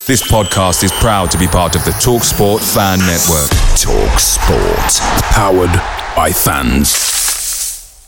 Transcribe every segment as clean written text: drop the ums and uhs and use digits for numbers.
This podcast is proud to be part of the TalkSport Fan Network. TalkSport. Powered by fans.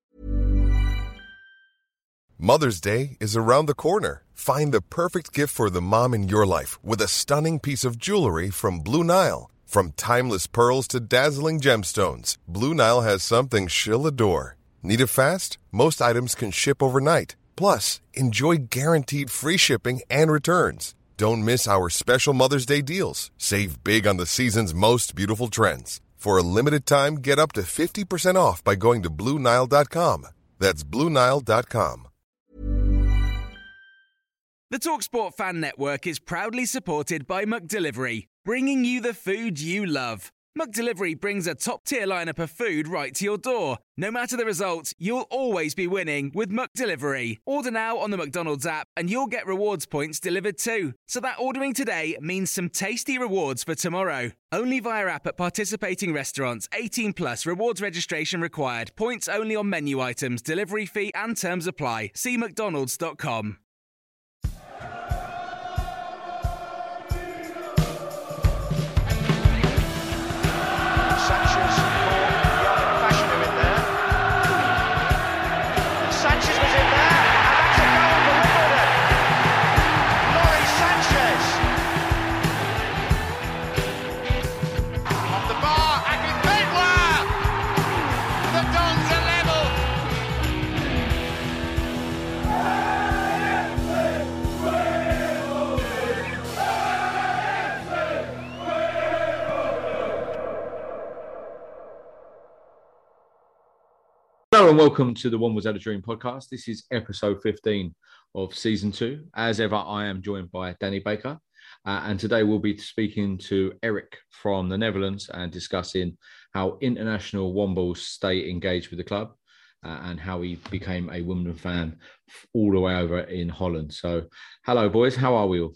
Mother's Day is around the corner. Find the perfect gift for the mom in your life with a stunning piece of jewelry from Blue Nile. From timeless pearls to dazzling gemstones, Blue Nile has something she'll adore. Need it fast? Most items can ship overnight. Plus, enjoy guaranteed free shipping and returns. Don't miss our special Mother's Day deals. Save big on the season's most beautiful trends. For a limited time, get up to 50% off by going to BlueNile.com. That's BlueNile.com. The TalkSport Fan Network is proudly supported by McDelivery, bringing you the food you love. McDelivery brings a top-tier lineup of food right to your door. No matter the result, you'll always be winning with McDelivery. Order now on the McDonald's app and you'll get rewards points delivered too. So that ordering today means some tasty rewards for tomorrow. Only via app at participating restaurants. 18 plus. Rewards registration required. Points only on menu items. Delivery fee and terms apply. See mcdonalds.com. Hello and welcome to the One Was That a Dream podcast. This is episode 15 of season 2. As ever, I am joined by Danny Baker. And today we'll be speaking to Eric from the Netherlands and discussing how international Wombles stay engaged with the club and how he became a Wimbledon fan all the way over in Holland. So, hello boys, how are we all?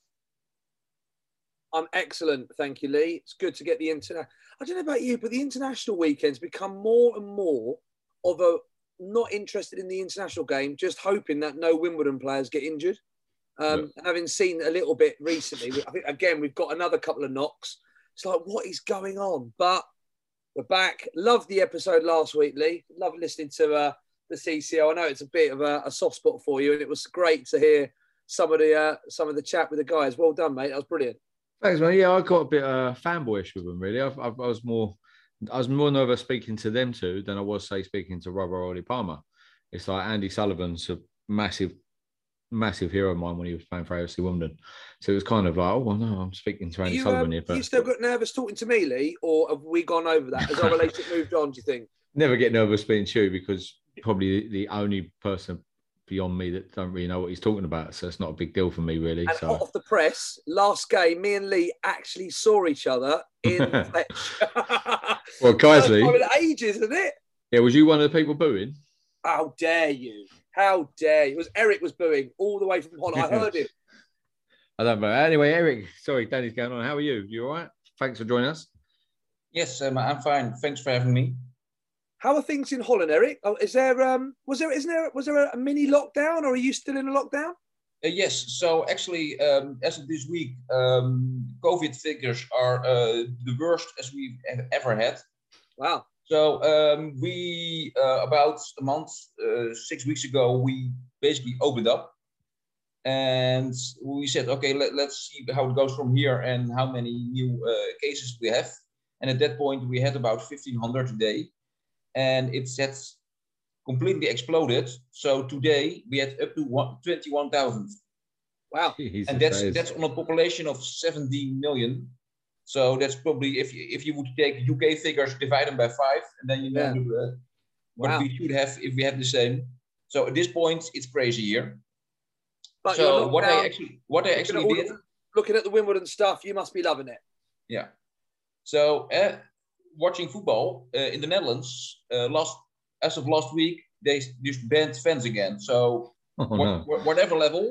I'm excellent, thank you, Lee. It's good to get the international. I don't know about you, but the international weekends become more and more of a not interested in the international game, just hoping that no Wimbledon players get injured. And having seen a little bit recently, I think, again, we've got another couple of knocks. It's like, what is going on? But we're back. Loved the episode last week, Lee. Loved listening to the CCO. I know it's a bit of a soft spot for you, and it was great to hear some of the chat with the guys. Well done, mate. That was brilliant. Thanks, man. Yeah, I got a bit fanboyish with them, really. I was more nervous speaking to them two than I was, say, speaking to Robert Ollie Palmer. It's like Andy Sullivan's a massive hero of mine when he was playing for AFC Wimbledon. So it was kind of like, oh, well, no, I'm speaking to Andy Sullivan here. But... You still got nervous talking to me, Lee, or have we gone over that? Has our relationship moved on, do you think? Never get nervous speaking to you because probably the only person beyond me that don't really know what he's talking about. So it's not a big deal for me, really. And so hot off the press, last game, me and Lee actually saw each other in the flesh. Well, Kaisley. Ages, isn't it? Yeah, was you one of the people booing? How dare you? How dare you? It was Eric was booing all the way from Holland. I heard him. I don't know. Anyway, Eric, sorry, Danny's going on. How are you? You all right? Thanks for joining us. Yes, I'm fine. Thanks for having me. How are things in Holland, Eric? Was there a mini lockdown, or are you still in a lockdown? Yes. So actually, as of this week, COVID figures are the worst as we've ever had. Wow. So we about a month, 6 weeks ago, we basically opened up, and we said, okay, let's see how it goes from here and how many new cases we have. And at that point, we had about 1,500 a day. And it's completely exploded. So today we had up to 21,000. Wow! Jesus, and that's on a population of 17 million. So that's probably if you would take UK figures, divide them by 5, and then you know what we should have if we have the same. So at this point, it's crazy here. But so what I actually did, looking at the Wimbledon stuff, you must be loving it. Yeah. So. Watching football in the Netherlands, as of last week, they just banned fans again. So whatever level,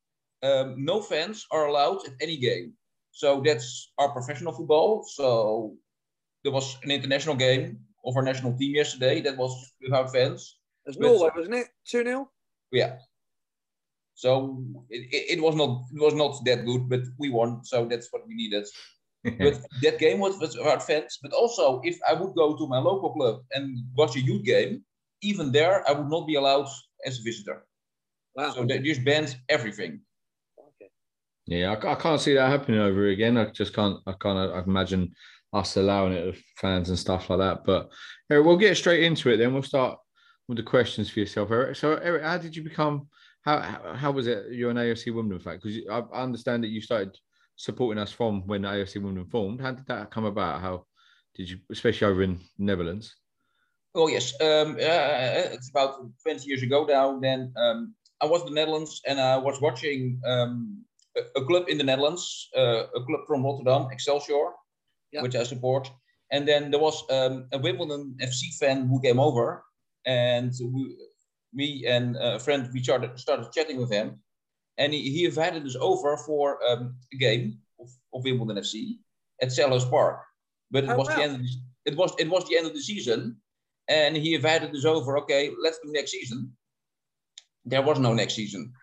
no fans are allowed at any game. So that's our professional football. So there was an international game of our national team yesterday that was without fans. It was Norway, wasn't it? 2-0? Yeah. So it was not that good, but we won. So that's what we needed. But that game was about fans. But also, if I would go to my local club and watch a youth game, even there, I would not be allowed as a visitor. Wow. So they just banned everything. Okay. Yeah, I can't see that happening over again. I just can't. I can't imagine us allowing it of fans and stuff like that. But Eric, we'll get straight into it. Then we'll start with the questions for yourself, Eric. So, Eric, how did you become? How was it? You're an AFC Wimbledon fan, because I understand that you started supporting us from when AFC Wimbledon formed. How did that come about? How did you, especially over in the Netherlands? Oh yes, it's about 20 years ago now. Then I was in the Netherlands and I was watching a club in the Netherlands, a club from Rotterdam, Excelsior, which I support. And then there was a Wimbledon FC fan who came over, and me and a friend, we started chatting with him, and he invited us over for a game of Wimbledon FC at Selhurst Park. But it was the end. It was the end of the season, and he invited us over. Okay, let's do next season. There was no next season.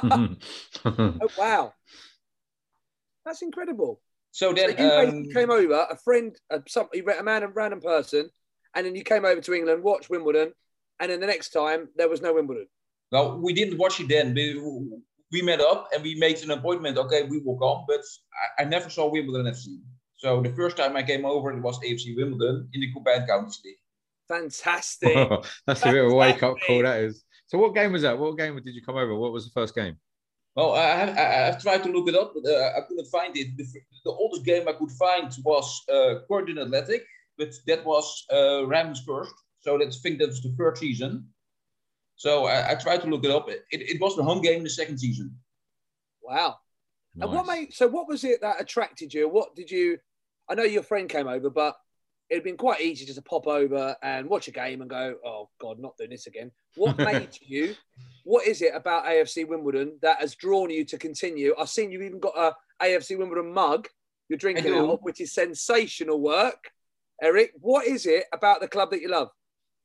Oh wow, that's incredible. So then you came over, a friend, a random person, and then you came over to England, watched Wimbledon, and then the next time there was no Wimbledon. Well, we didn't watch it then. We met up and we made an appointment. Okay, we will come, but I never saw Wimbledon FC. So the first time I came over, it was AFC Wimbledon in the Combined Counties League. Fantastic. That's a bit of a wake-up call, that is. So what game was that? What game did you come over? What was the first game? Well, I've tried to look it up, but I couldn't find it. The oldest game I could find was Croydon Athletic, but that was Rams first. So I think that was the third season. So I tried to look it up. It was the home game in the second season. Wow. Nice. And what was it that attracted you? What did you, I know your friend came over, but it'd been quite easy just to pop over and watch a game and go, oh God, not doing this again. What made you, what is it about AFC Wimbledon that has drawn you to continue? I've seen you even got a AFC Wimbledon mug you're drinking out of, which is sensational work. Eric, what is it about the club that you love?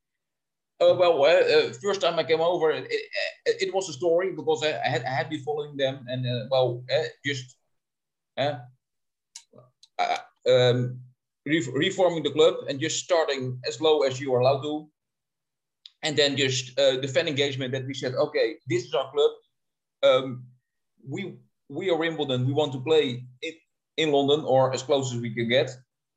First time I came over, it was a story because I had been following them and reforming the club and just starting as low as you are allowed to, and then just the fan engagement that we said, okay, this is our club. We are Wimbledon. We want to play in London or as close as we can get,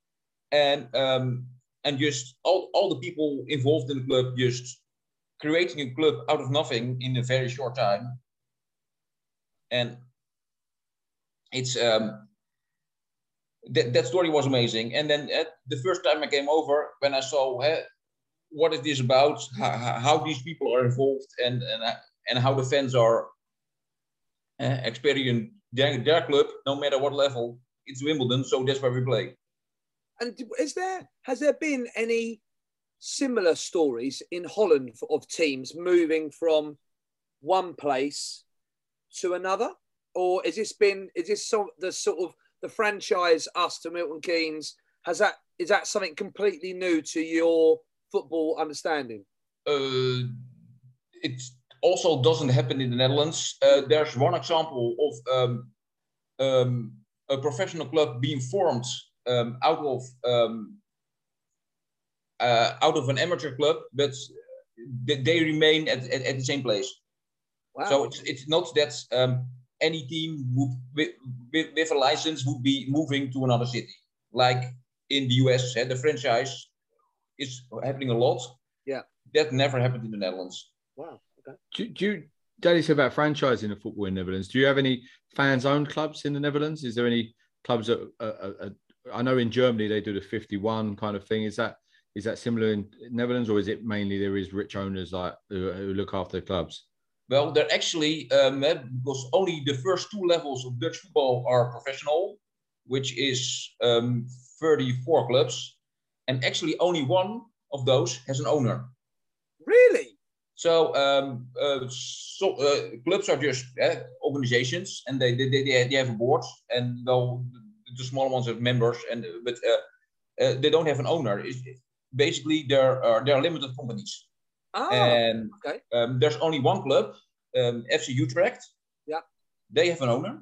and just all the people involved in the club, just creating a club out of nothing in a very short time. And it's that story was amazing. And then the first time I came over, when I saw what is this about, how these people are involved, and how the fans are experiencing their club, no matter what level, it's Wimbledon, so that's where we play. And has there been any similar stories in Holland of teams moving from one place to another, or is this the sort of the franchise us to Milton Keynes? Is that something completely new to your football understanding? It also doesn't happen in the Netherlands. There's one example of a professional club being formed out of an amateur club, but they remain at the same place. Wow. So it's not that any team with a license would be moving to another city. Like in the US, the franchise is happening a lot. Yeah. That never happened in the Netherlands. Wow. Okay. Daddy said about franchising the football in the Netherlands. Do you have any fans-owned clubs in the Netherlands? Is there any clubs that I know in Germany they do the 51 kind of thing. Is that similar in Netherlands, or is it mainly there is rich owners like who look after the clubs? Well, they're actually because only the first two levels of Dutch football are professional, which is 34 clubs, and actually only one of those has an owner. Really? So clubs are just organizations, and they have a board, and the smaller ones have members, but they don't have an owner. Basically, they're limited companies. Oh, and okay. There's only one club, FC Utrecht, they have an owner.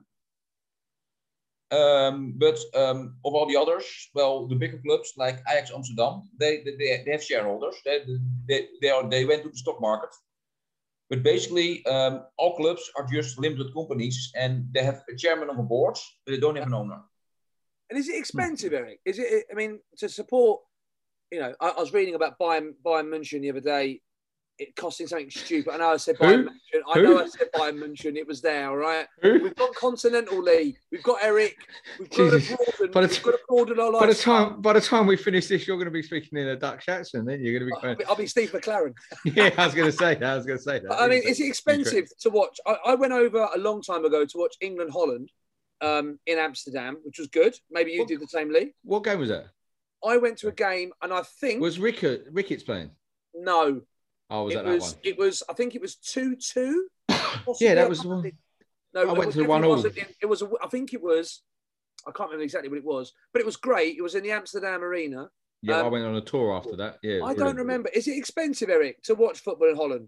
But of all the others, well, the bigger clubs like Ajax Amsterdam, they have shareholders. They went to the stock market. But basically, all clubs are just limited companies, and they have a chairman of a board, but they don't have an owner. And is it expensive, Eric? Is it? I mean, to support, I was reading about Bayern München the other day. It costing something stupid. I know I said Bayern München. I know I said Bayern München. It was there, all right? We've got Continental League. We've got Eric. We've got to broaden our lives. By the time we finish this, you're going to be speaking in a Dutch accent. Then you're going to be. I'll be Steve McLaren. Yeah, I was going to say that. I mean, is it expensive to watch? I went over a long time ago to watch England-Holland in Amsterdam, which was good. Maybe you did the same, Lee. What game was that? I went to a game, and I think was Ricketts playing? No. Oh, was that one? It was. I think it was 2-2. Yeah, that was the one. No, I went to the 1-1. It was. I think it was. I can't remember exactly what it was, but it was great. It was in the Amsterdam Arena. Yeah, I went on a tour after that. Yeah, I don't remember. Is it expensive, Eric, to watch football in Holland?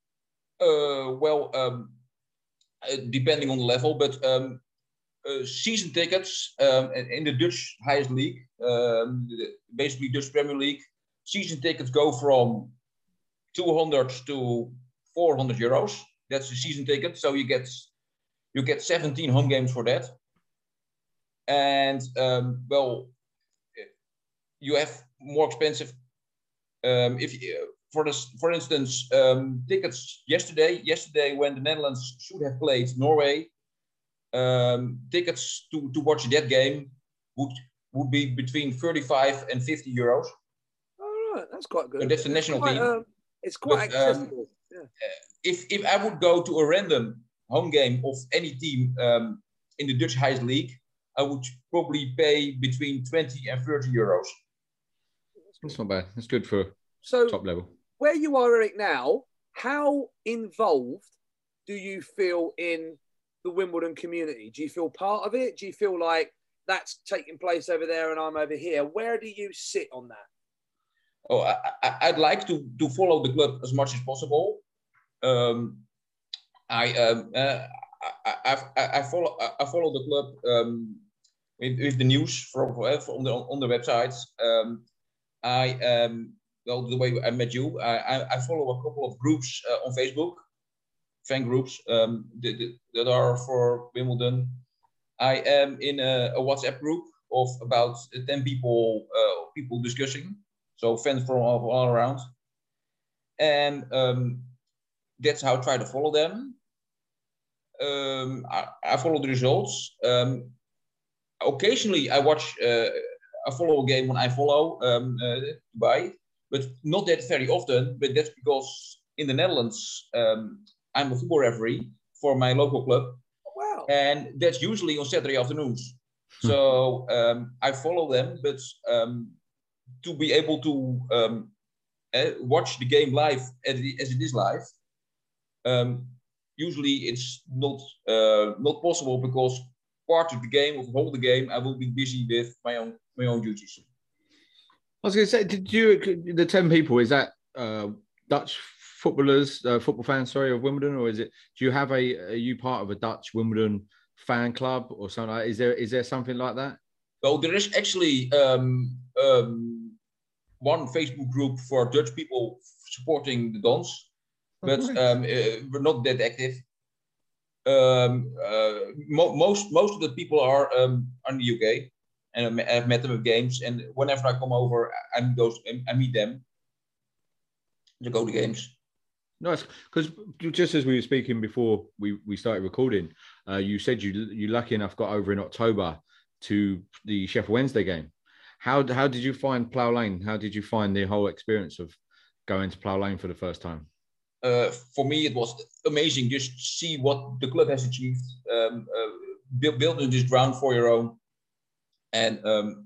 Depending on the level, but season tickets in the Dutch highest league, basically Dutch Premier League, season tickets go from 200 to 400 euros. That's the season ticket. So you get 17 home games for that. And you have more expensive. For instance, tickets yesterday when the Netherlands should have played Norway, tickets to watch that game would be between 35 and 50 euros. All right, that's quite good. And that's the national team. It's quite accessible. If I would go to a random home game of any team in the Dutch highest league, I would probably pay between 20 and 30 euros. That's not bad. That's good for top level. Where you are, Eric, now, how involved do you feel in the Wimbledon community? Do you feel part of it? Do you feel like that's taking place over there and I'm over here? Where do you sit on that? Oh, I'd like to follow the club as much as possible. I follow the club with the news on the websites. The way I met you, I follow a couple of groups on Facebook, fan groups that are for Wimbledon. I am in a WhatsApp group of about 10 people discussing. So fans from all around. And that's how I try to follow them. I follow the results. Occasionally, I follow a game when I follow Dubai, but not that very often. But that's because in the Netherlands, I'm a football referee for my local club. Wow. And that's usually on Saturday afternoons. So I follow them, but to be able to watch the game live as it is live, usually it's not possible because part of the game, of the whole of the game, I will be busy with my own duties. I was going to say, the 10 people, is that Dutch footballers, football fans, of Wimbledon, or are you part of a Dutch Wimbledon fan club or something? Is there something like that? Well, there is actually one Facebook group for Dutch people supporting the Dons, but we're not that active. Most of the people are in the UK, and I've met them at games. And whenever I come over, I meet them to go to games. Nice, because just as we were speaking before we started recording, you said you lucky enough got over in October to the Sheffield Wednesday game. How did you find Plough Lane? How did you find the whole experience of going to Plough Lane for the first time? For me, it was amazing just to see what the club has achieved, building this ground for your own. And,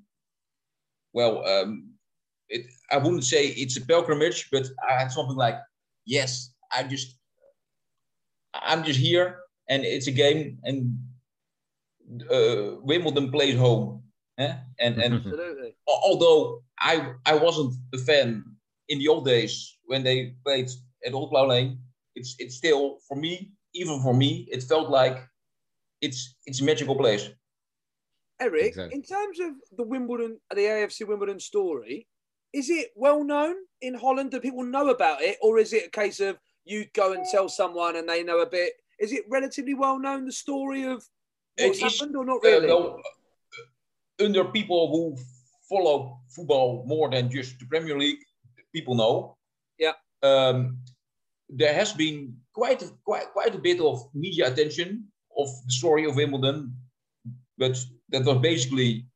I wouldn't say it's a pilgrimage, but I had something like, yes, I'm just here, and it's a game, and Wimbledon plays home. And Absolutely. Although I wasn't a fan in the old days when they played at Old Plough Lane, it's still, for me, it felt like it's a magical place. Eric, Exactly. in terms of the AFC Wimbledon story, is it well known in Holland? Do people know about it, or is it a case of you go and tell someone and they know a bit? Is it relatively well known, the story of what's happened, or not really? Well, under people who follow football more than just the Premier League, people know. Yeah. There has been quite a bit of media attention of the story of Wimbledon, but that was basically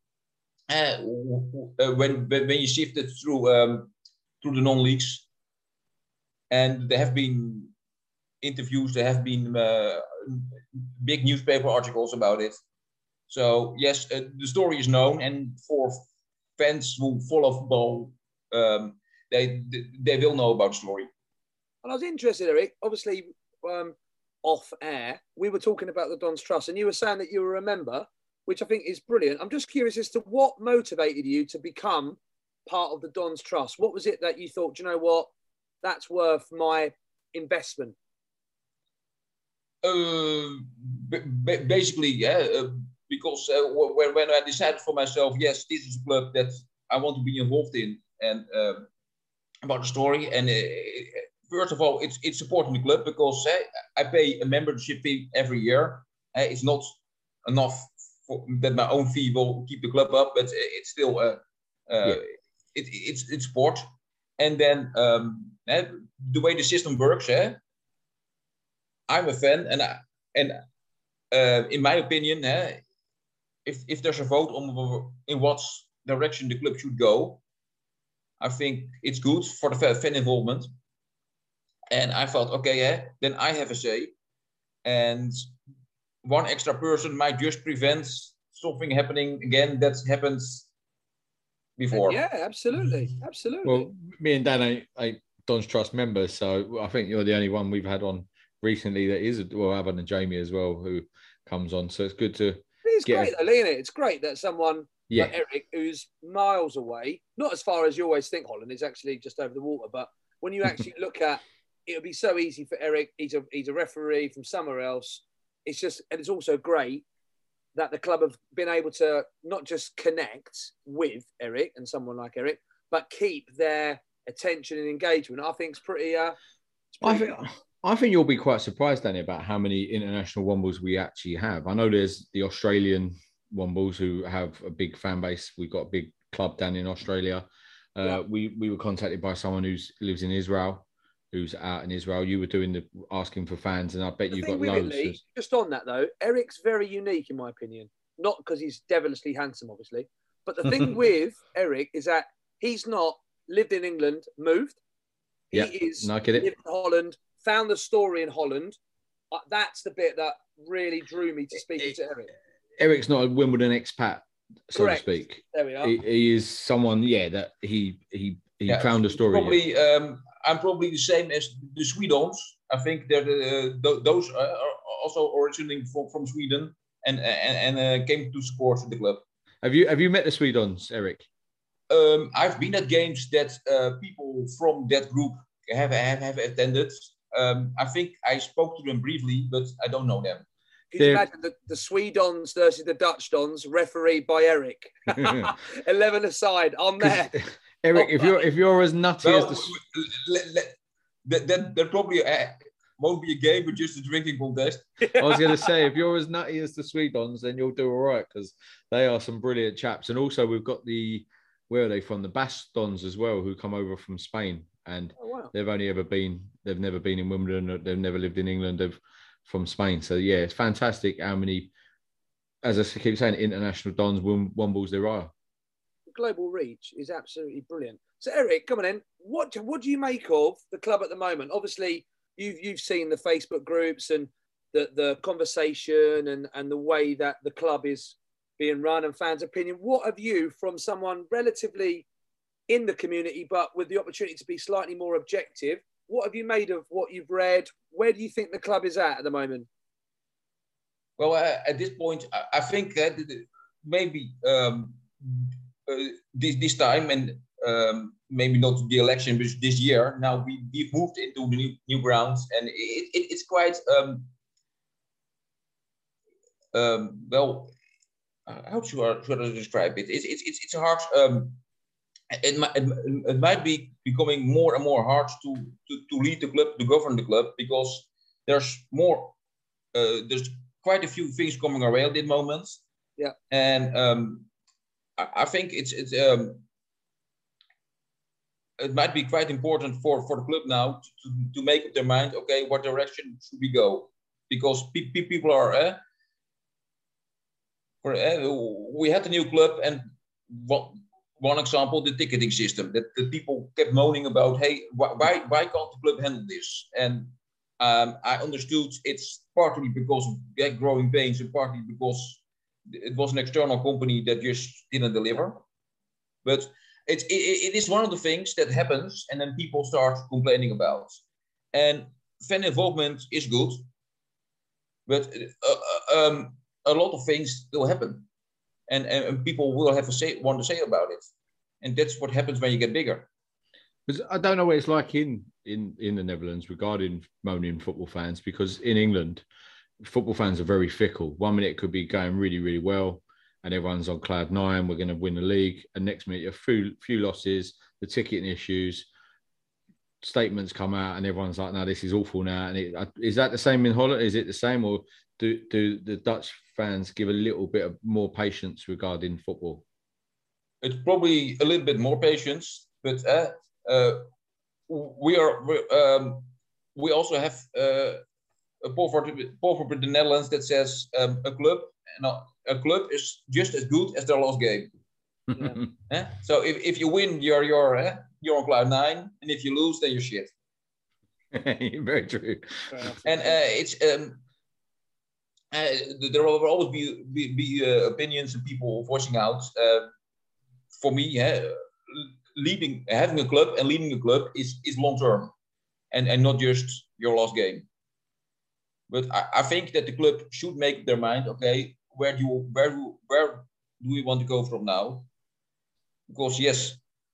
when you shifted through the non-leagues, and there have been interviews, there have been big newspaper articles about it. So yes, the story is known, and for fans who follow football, they will know about the story. And I was interested, Eric, obviously off air, we were talking about the Dons Trust, and you were saying that you were a member, which I think is brilliant. I'm just curious as to what motivated you to become part of the Dons Trust. What was it that you thought, do you know what, that's worth my investment? Basically, yeah, because when I decided for myself, yes, this is a club that I want to be involved in, and about the story. And first of all, it's supporting the club because I pay a membership fee every year. It's not enough that my own fee will keep the club up, but it's still it's sport. And then the way the system works, I'm a fan, and in my opinion, if there's a vote on in what direction the club should go, I think it's good for the fan involvement. And I thought, okay, then I have a say, and one extra person might just prevent something happening again that happens before. Yeah, absolutely. Well, me and Dan ain't Dons Trust members, so I think you're the only one we've had on recently that is, well, other than Jamie as well, who comes on. So it's good to. It's great, though, isn't it? It's great that someone like Eric, who's miles away, not as far as you always think Holland is actually just over the water, but when you actually look at, it would be so easy for Eric. He's a referee from somewhere else. It's just, and it's also great that the club have been able to not just connect with Eric and someone like Eric, but keep their attention and engagement. I think it's pretty. I think you'll be quite surprised, Danny, about how many international Wombles we actually have. I know there's the Australian Wombles who have a big fan base. We've got a big club down in Australia. We were contacted by someone who lives in Israel, who's out in Israel. You were doing asking for fans, and I bet you've got loads. Just on that though, Eric's very unique in my opinion. Not because he's devilishly handsome, obviously, but the thing with Eric is that he's not lived in England, moved. He lived in Holland, found the story in Holland. That's the bit that really drew me to speaking to Eric. Eric's not a Wimbledon expat, so Correct. to speak. There we are. He is someone, that he found a story. Probably, I'm probably the same as the Swedes. I think that those are also originating from Sweden and came to support the club. Have you met the Swedes, Eric? I've been at games that people from that group have attended. I think I spoke to them briefly, but I don't know them. Can you imagine the Swedons versus the Dutch Dons, refereed by Eric? 11 aside, I'm there. Eric, if you're as nutty as there probably won't be a game, but just a drinking contest. I was going to say, if you're as nutty as the Swedons, then you'll do all right, because they are some brilliant chaps. And also, we've got where are they from? The Basque Dons as well, who come over from Spain, and they've never been in Wimbledon. They've never lived in England. They've from Spain. So yeah, it's fantastic how many, as I keep saying, international Dons, Wombles there are. Global reach is absolutely brilliant. So Eric, come on in. What do you make of the club at the moment? Obviously, you've seen the Facebook groups and the conversation and the way that the club is being run and fans' opinion. What have you, from someone relatively in the community but with the opportunity to be slightly more objective, what have you made of what you've read? Where do you think the club is at the moment? Well, at this point, I think that maybe this time, and maybe not the election, but this year, now we've moved into the new grounds, and it's quite well, how should I describe it? It's a hard. It might be becoming more and more hard to lead the club, to govern the club, because there's more. There's quite a few things coming our way at the moment. Yeah. And I think it might be quite important for the club now to make up their mind. Okay, what direction should we go? Because people are. We had a new club, and one example, the ticketing system, that the people kept moaning about. Hey, why can't the club handle this? And I understood it's partly because of growing pains, and partly because it was an external company that just didn't deliver. But it is one of the things that happens, and then people start complaining about. And fan involvement is good, but a lot of things will happen, and people will have want to say about it, and that's what happens when you get bigger. Because I don't know what it's like in the Netherlands regarding moaning football fans, because in England, football fans are very fickle. 1 minute it could be going really, really well, and everyone's on cloud nine, we're going to win the league, and next minute a few losses, the ticketing issues, statements come out, and everyone's like, no, this is awful now. And is that the same in Holland? Is it the same, or do the Dutch fans give a little bit of more patience regarding football? It's probably a little bit more patience, but we also have a poll for the Netherlands that says a club is just as good as their last game. Yeah. So if you win, you're on cloud nine, and if you lose, then you're shit. Very true. And it's there will always be opinions and people voicing out. For me, having a club and leading a club is long term, and not just your last game. But I think that the club should make their mind. Okay, where do we want to go from now? Because yes,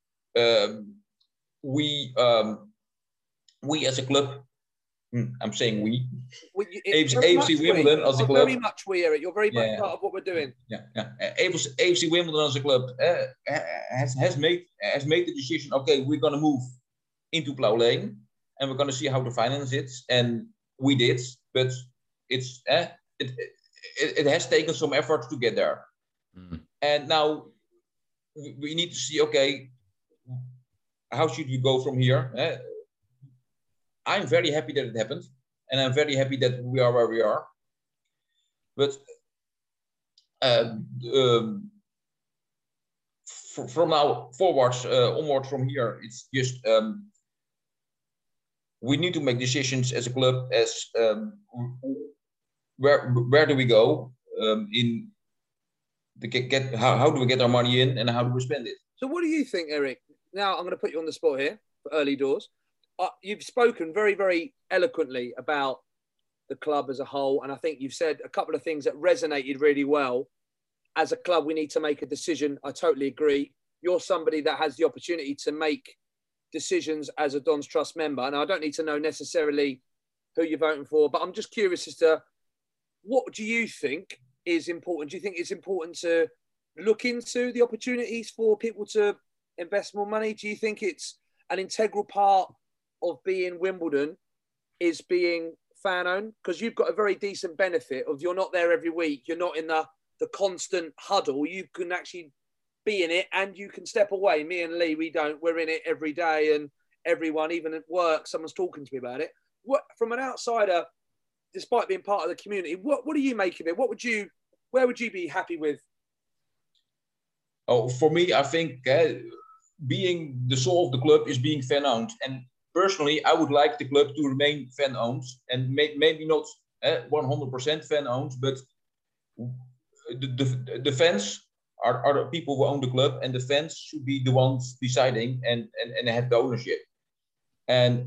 we as a club. I'm saying we. AFC Wimbledon as a club. Very much we, Eric. You're very much part of what we're doing. Yeah. AFC Wimbledon as a club has made the decision. Okay, we're gonna move into Plough Lane, and we're gonna see how to finance it. And we did, but it has taken some effort to get there. And now we need to see. Okay, how should we go from here? I'm very happy that it happened, and I'm very happy that we are where we are. But from now forwards, onward from here, it's just we need to make decisions as a club. As where do we go? How do we get our money in, and how do we spend it? So, what do you think, Eric? Now, I'm going to put you on the spot here for early doors. You've spoken very, very eloquently about the club as a whole, and I think you've said a couple of things that resonated really well. As a club, we need to make a decision. I totally agree. You're somebody that has the opportunity to make decisions as a Don's Trust member, and I don't need to know necessarily who you're voting for, but I'm just curious as to what do you think is important? Do you think it's important to look into the opportunities for people to invest more money? Do you think it's an integral part of being Wimbledon is being fan owned? Because you've got a very decent benefit of you're not there every week. You're not in the constant huddle. You can actually be in it and you can step away. Me and Lee, we're in it every day, and everyone, even at work, someone's talking to me about it. What, from an outsider, despite being part of the community, what do you make of it? Where would you be happy with? Oh, for me, I think being the soul of the club is being fan owned. And personally, I would like the club to remain fan owned, and maybe not 100% fan owned, but the fans are the people who own the club, and the fans should be the ones deciding and have the ownership. And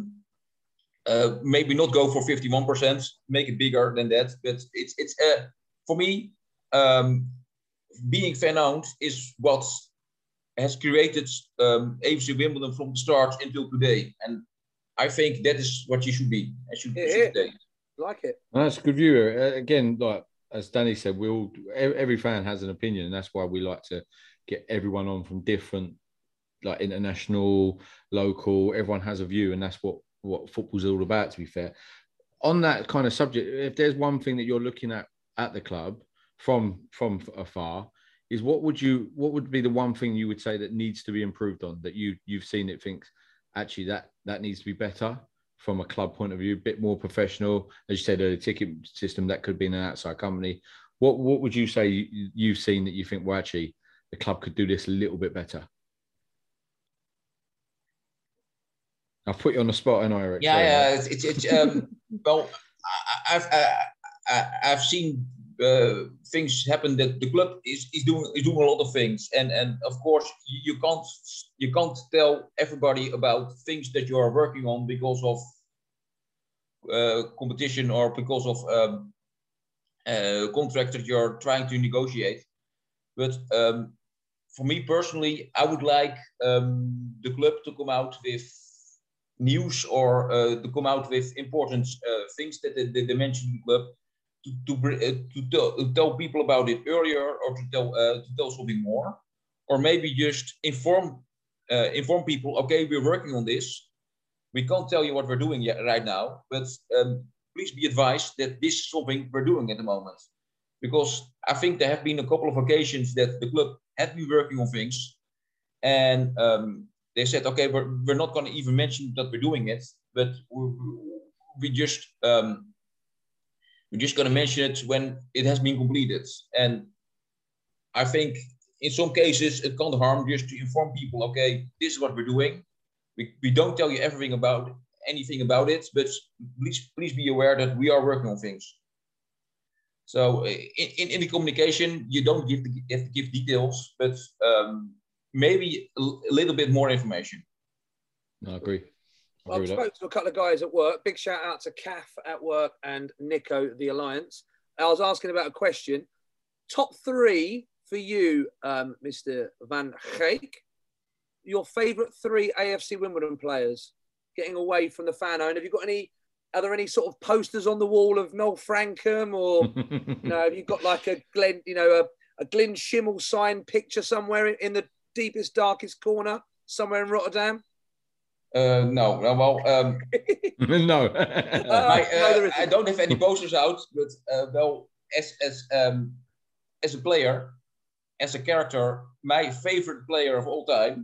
maybe not go for 51%, make it bigger than that. But it's for me, being fan owned is what has created AFC Wimbledon from the start until today, and I think that is what you should be. I should stay. Like it. That's a good view. Again, like as Danny said, every fan has an opinion, and that's why we like to get everyone on from different, like international, local. Everyone has a view, and that's what football's all about. To be fair, on that kind of subject, if there's one thing that you're looking at the club from afar, is what would be the one thing you would say that needs to be improved on, that you've seen it thinks actually that needs to be better from a club point of view, a bit more professional, as you said, a ticket system that could be an outside company. What would you say you've seen that you think, well, actually the club could do this a little bit better? I've put you on the spot, and Eric. Yeah. It's well, I've seen things happen that the club is doing a lot of things, and of course you can't tell everybody about things that you are working on because of competition or because of contracts that you're trying to negotiate. But for me personally, I would like the club to come out with news or to come out with important things that they mention in the club, to tell people about it earlier, or to tell something more, or maybe just inform people. Okay, we're working on this. We can't tell you what we're doing yet right now, but please be advised that this is something we're doing at the moment. Because I think there have been a couple of occasions that the club had been working on things, and they said, okay, we're not going to even mention that we're doing it, but we're just going to mention it when it has been completed. And I think in some cases it can't harm just to inform people, okay, this is what we're doing. We don't tell you anything about it, but please be aware that we are working on things. So in the communication, you don't have to give details, but maybe a little bit more information. No, I agree. I spoke to a couple of guys at work. Big shout out to Kath at work and Nico, the Alliance. I was asking about a question. Top 3 for you, Mr. Van Geek. Your favourite 3 AFC Wimbledon players, getting away from the fan owned. Have you got any? Are there any sort of posters on the wall of Noel Frankham, or have you got like a Glenn, a Glyn Schimmel signed picture somewhere in the deepest, darkest corner somewhere in Rotterdam? No. Well, no. I don't have any posters out, but as a player, as a character, my favorite player of all time,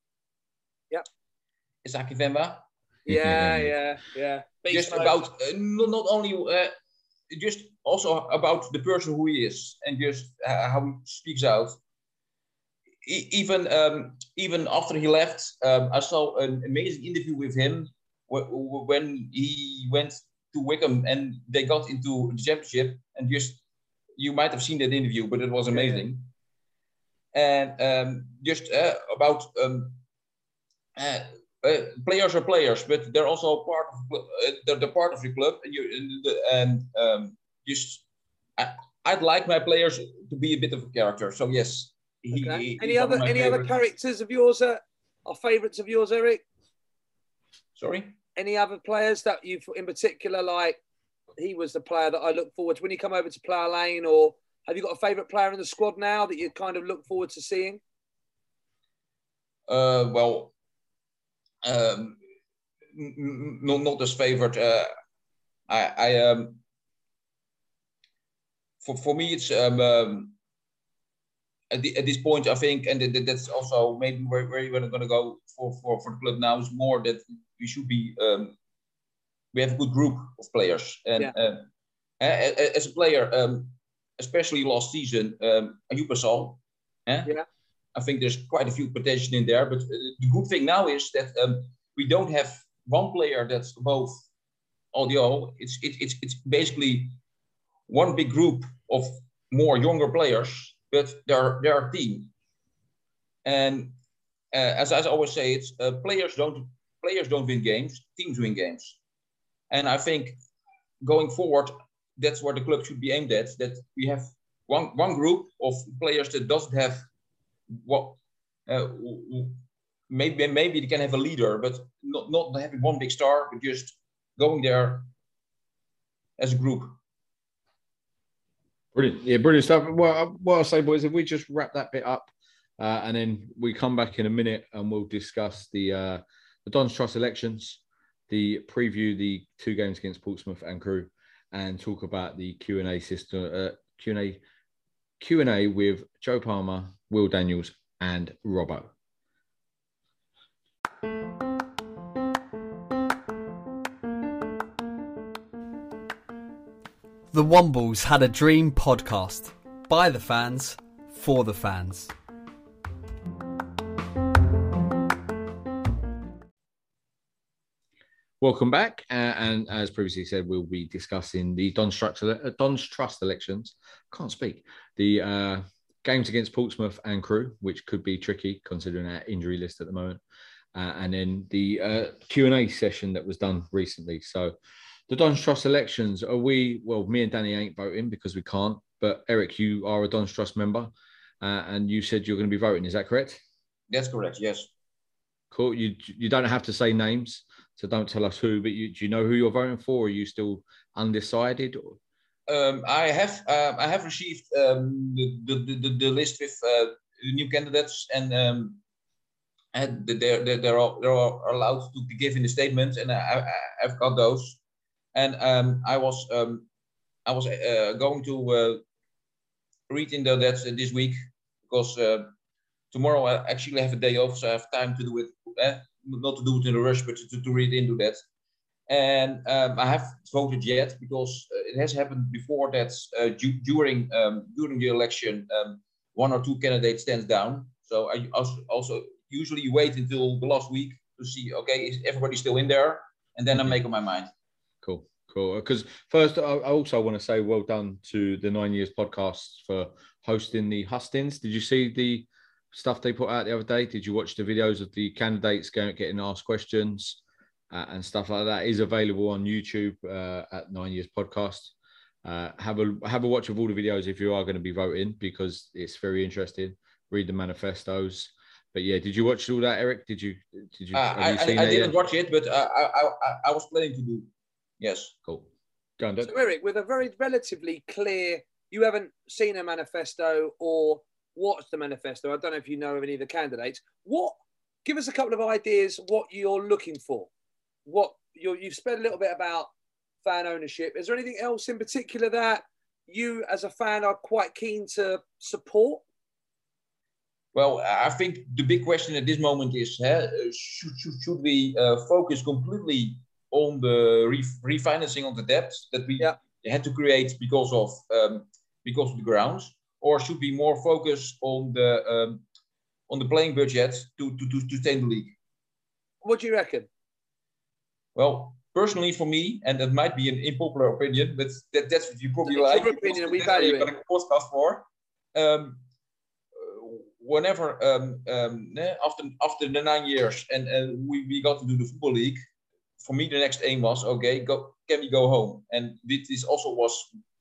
is Aki Vemba. Yeah. Just about not only just also about the person who he is, and just how he speaks out. Even after he left, I saw an amazing interview with him when he went to Wickham and they got into the championship. And just, you might have seen that interview, but it was amazing. And just about players are players, but they're also part of they're part of the club. I'd like my players to be a bit of a character. So yes. Any other characters of yours that are favourites of yours, Eric? Sorry? Any other players that you, in particular, like, he was the player that I look forward to when you come over to Plough Lane, or have you got a favourite player in the squad now that you kind of look forward to seeing? Not as favourite. For me, it's at this point, I think, and that's also maybe where you're going to go for the club now, is more that we should be. We have a good group of players, and as a player, especially last season, Ayoub Assal. I think there's quite a few potential in there, but the good thing now is that we don't have one player that's above all the all. It's basically one big group of more younger players, but they're a team. And as I always say, it's players don't win games, teams win games. And I think going forward, that's where the club should be aimed at. That we have one group of players that doesn't have what maybe they can have a leader, but not having one big star, but just going there as a group. Brilliant. Yeah, brilliant stuff. Well, what I'll say, boys, if we just wrap that bit up and then we come back in a minute and we'll discuss the Don's Trust elections, preview the 2 games against Portsmouth and Crewe, and talk about the Q&A system, Q&A with Joe Palmer, Will Daniels, and Robbo. The Wombles Had a Dream podcast. By the fans, for the fans. Welcome back. And as previously said, we'll be discussing the Don's Trust elections. Can't speak. The games against Portsmouth and Crewe, which could be tricky considering our injury list at the moment. And then the Q&A session that was done recently. So the Don's Trust elections, me and Danny ain't voting because we can't. But Eric, you are a Don's Trust member. And you said you're going to be voting. Is that correct? That's correct, yes. Cool. You don't have to say names. So don't tell us who, but do you know who you're voting for? Or are you still undecided? I have received the list with new candidates, and they're allowed to be given the statement, and I've got those. And I was going to read into that this week because tomorrow I actually have a day off, so I have time to do it. Not to do it in a rush, but to read into that. And I haven't voted yet because it has happened before that during the election, 1 or 2 candidates stands down. So I also usually wait until the last week to see, okay, is everybody still in there? And then I make up my mind. Cool. Because first, I also want to say well done to the 9 Years podcast for hosting the hustings. Did you see the stuff they put out the other day? Did you watch the videos of the candidates getting asked questions and stuff like that? It is available on YouTube at 9 Years Podcast. Have a watch of all the videos if you are going to be voting because it's very interesting. Read the manifestos. But yeah, did you watch all that, Eric? Did you? I didn't watch it, but I was planning to do. Yes. Cool. Go on, Doug. So Eric, with a very relatively clear, you haven't seen a manifesto or watched the manifesto. I don't know if you know of any of the candidates. Give us a couple of ideas what you're looking for. You've spoken a little bit about fan ownership. Is there anything else in particular that you as a fan are quite keen to support? Well, I think the big question at this moment is, should we focus completely on the refinancing of the debt that we had to create because of the grounds? Or should we more focus on the playing budget to stay in the league? What do you reckon? Well, personally for me, and that might be an unpopular opinion, but that's what you probably like. Your opinion, we value it. Got a podcast for. Whenever after the 9 years and we got to do the football league, for me the next aim was can we go home? And this also was.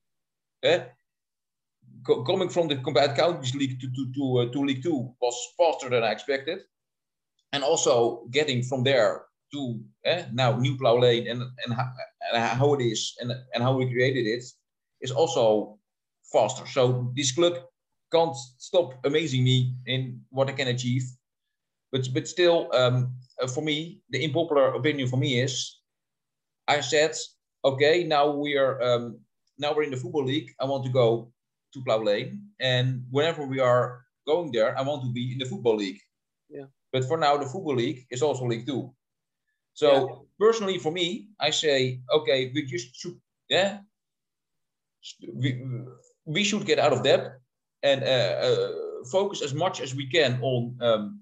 Coming from the Combined Counties League to League 2 was faster than I expected. And also getting from there to now New Plough Lane and how it is and how we created it is also faster. So this club can't stop amazing me in what I can achieve. But still, for me, the unpopular opinion for me is, I said, okay, now we're in the football league. I want to go to Plough Lane, and whenever we are going there, I want to be in the football league. Yeah. But for now, the football league is also League 2. So personally, for me, I say, okay, we just should, we should get out of debt and focus as much as we can on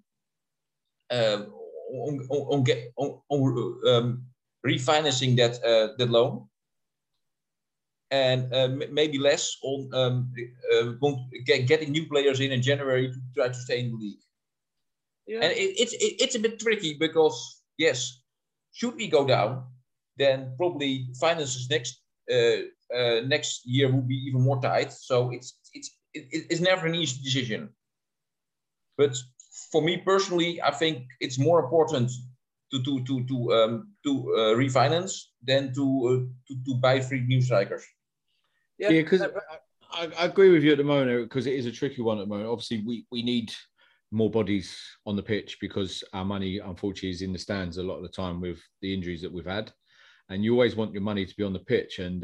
refinancing that loan. And maybe less on getting new players in January to try to stay in the league. Yeah. And it's a bit tricky because, yes, should we go down, then probably finances next year will be even more tight. So it's never an easy decision. But for me personally, I think it's more important to refinance than to buy 3 new strikers. Yeah, because I agree with you at the moment, because it is a tricky one at the moment. Obviously, we need more bodies on the pitch because our money, unfortunately, is in the stands a lot of the time with the injuries that we've had. And you always want your money to be on the pitch. And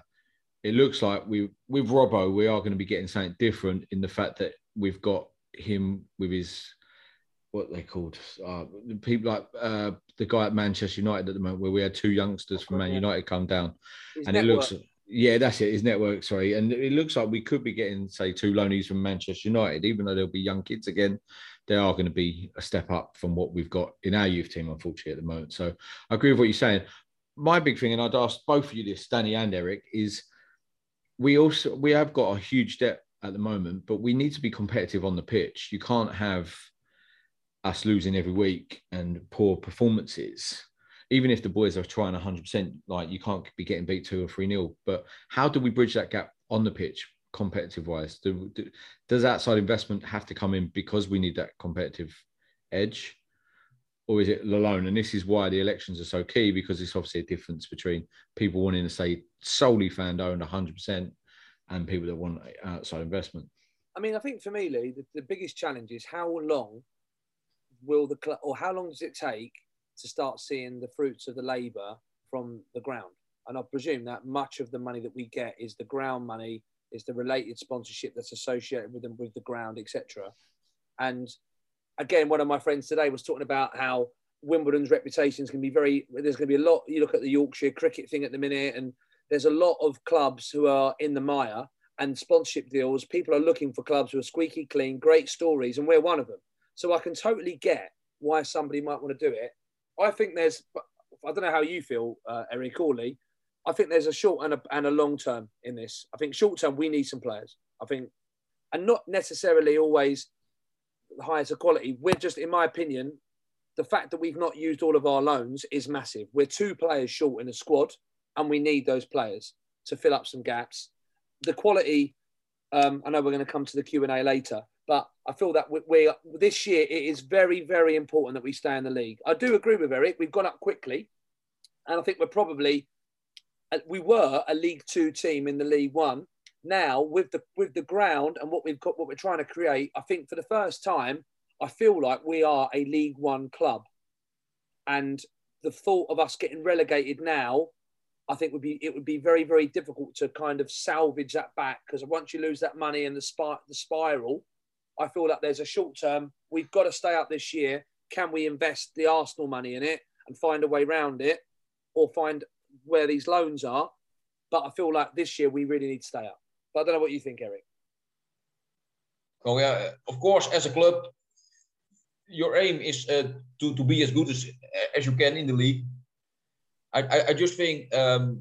it looks like with Robbo, we are going to be getting something different in the fact that we've got him with his, what they called, people like the guy at Manchester United at the moment, where we had 2 youngsters from Man United come down. His and network. It looks, yeah, that's it, his network, sorry. And it looks like we could be getting, say, 2 loanees from Manchester United, even though they'll be young kids again. They are going to be a step up from what we've got in our youth team, unfortunately, at the moment. So I agree with what you're saying. My big thing, and I'd ask both of you this, Danny and Eric, is we have got a huge depth at the moment, but we need to be competitive on the pitch. You can't have us losing every week and poor performances. Even if the boys are trying 100%, like, you can't be getting beat 2 or 3-0. But how do we bridge that gap on the pitch, competitive-wise? Does outside investment have to come in because we need that competitive edge? Or is it alone? And this is why the elections are so key, because it's obviously a difference between people wanting to say solely fan-owned 100% and people that want outside investment. I mean, I think for me, Lee, the biggest challenge is how long will the club, or how long does it take to start seeing the fruits of the labour from the ground? And I presume that much of the money that we get is the ground money, is the related sponsorship that's associated with them, with the ground, etc. And again, one of my friends today was talking about how Wimbledon's reputation is going to be there's going to be a lot. You look at the Yorkshire cricket thing at the minute, and there's a lot of clubs who are in the mire, and sponsorship deals. People are looking for clubs who are squeaky clean, great stories, and we're one of them. So I can totally get why somebody might want to do it. I think I don't know how you feel, Eric or Lee. I think there's a short and a long term in this. I think short term, we need some players. I think, and not necessarily always the highest quality. We're just, in my opinion, the fact that we've not used all of our loans is massive. We're 2 players short in a squad, and we need those players to fill up some gaps. The quality, I know we're going to come to the Q&A later, but I feel that this year it is very, very important that we stay in the league. I do agree with Eric. We've gone up quickly, and I think we were a League 2 team in the League 1. Now, with the ground and what we're trying to create, I think for the first time, I feel like we are a League 1 club. And the thought of us getting relegated now, I think it would be very, very difficult to kind of salvage that back, because once you lose that money and the spiral, I feel like there's a short term. We've got to stay up this year. Can we invest the Arsenal money in it and find a way around it, or find where these loans are? But I feel like this year we really need to stay up. But I don't know what you think, Eric. Oh yeah, of course, as a club, your aim is to be as good as you can in the league. I just think, of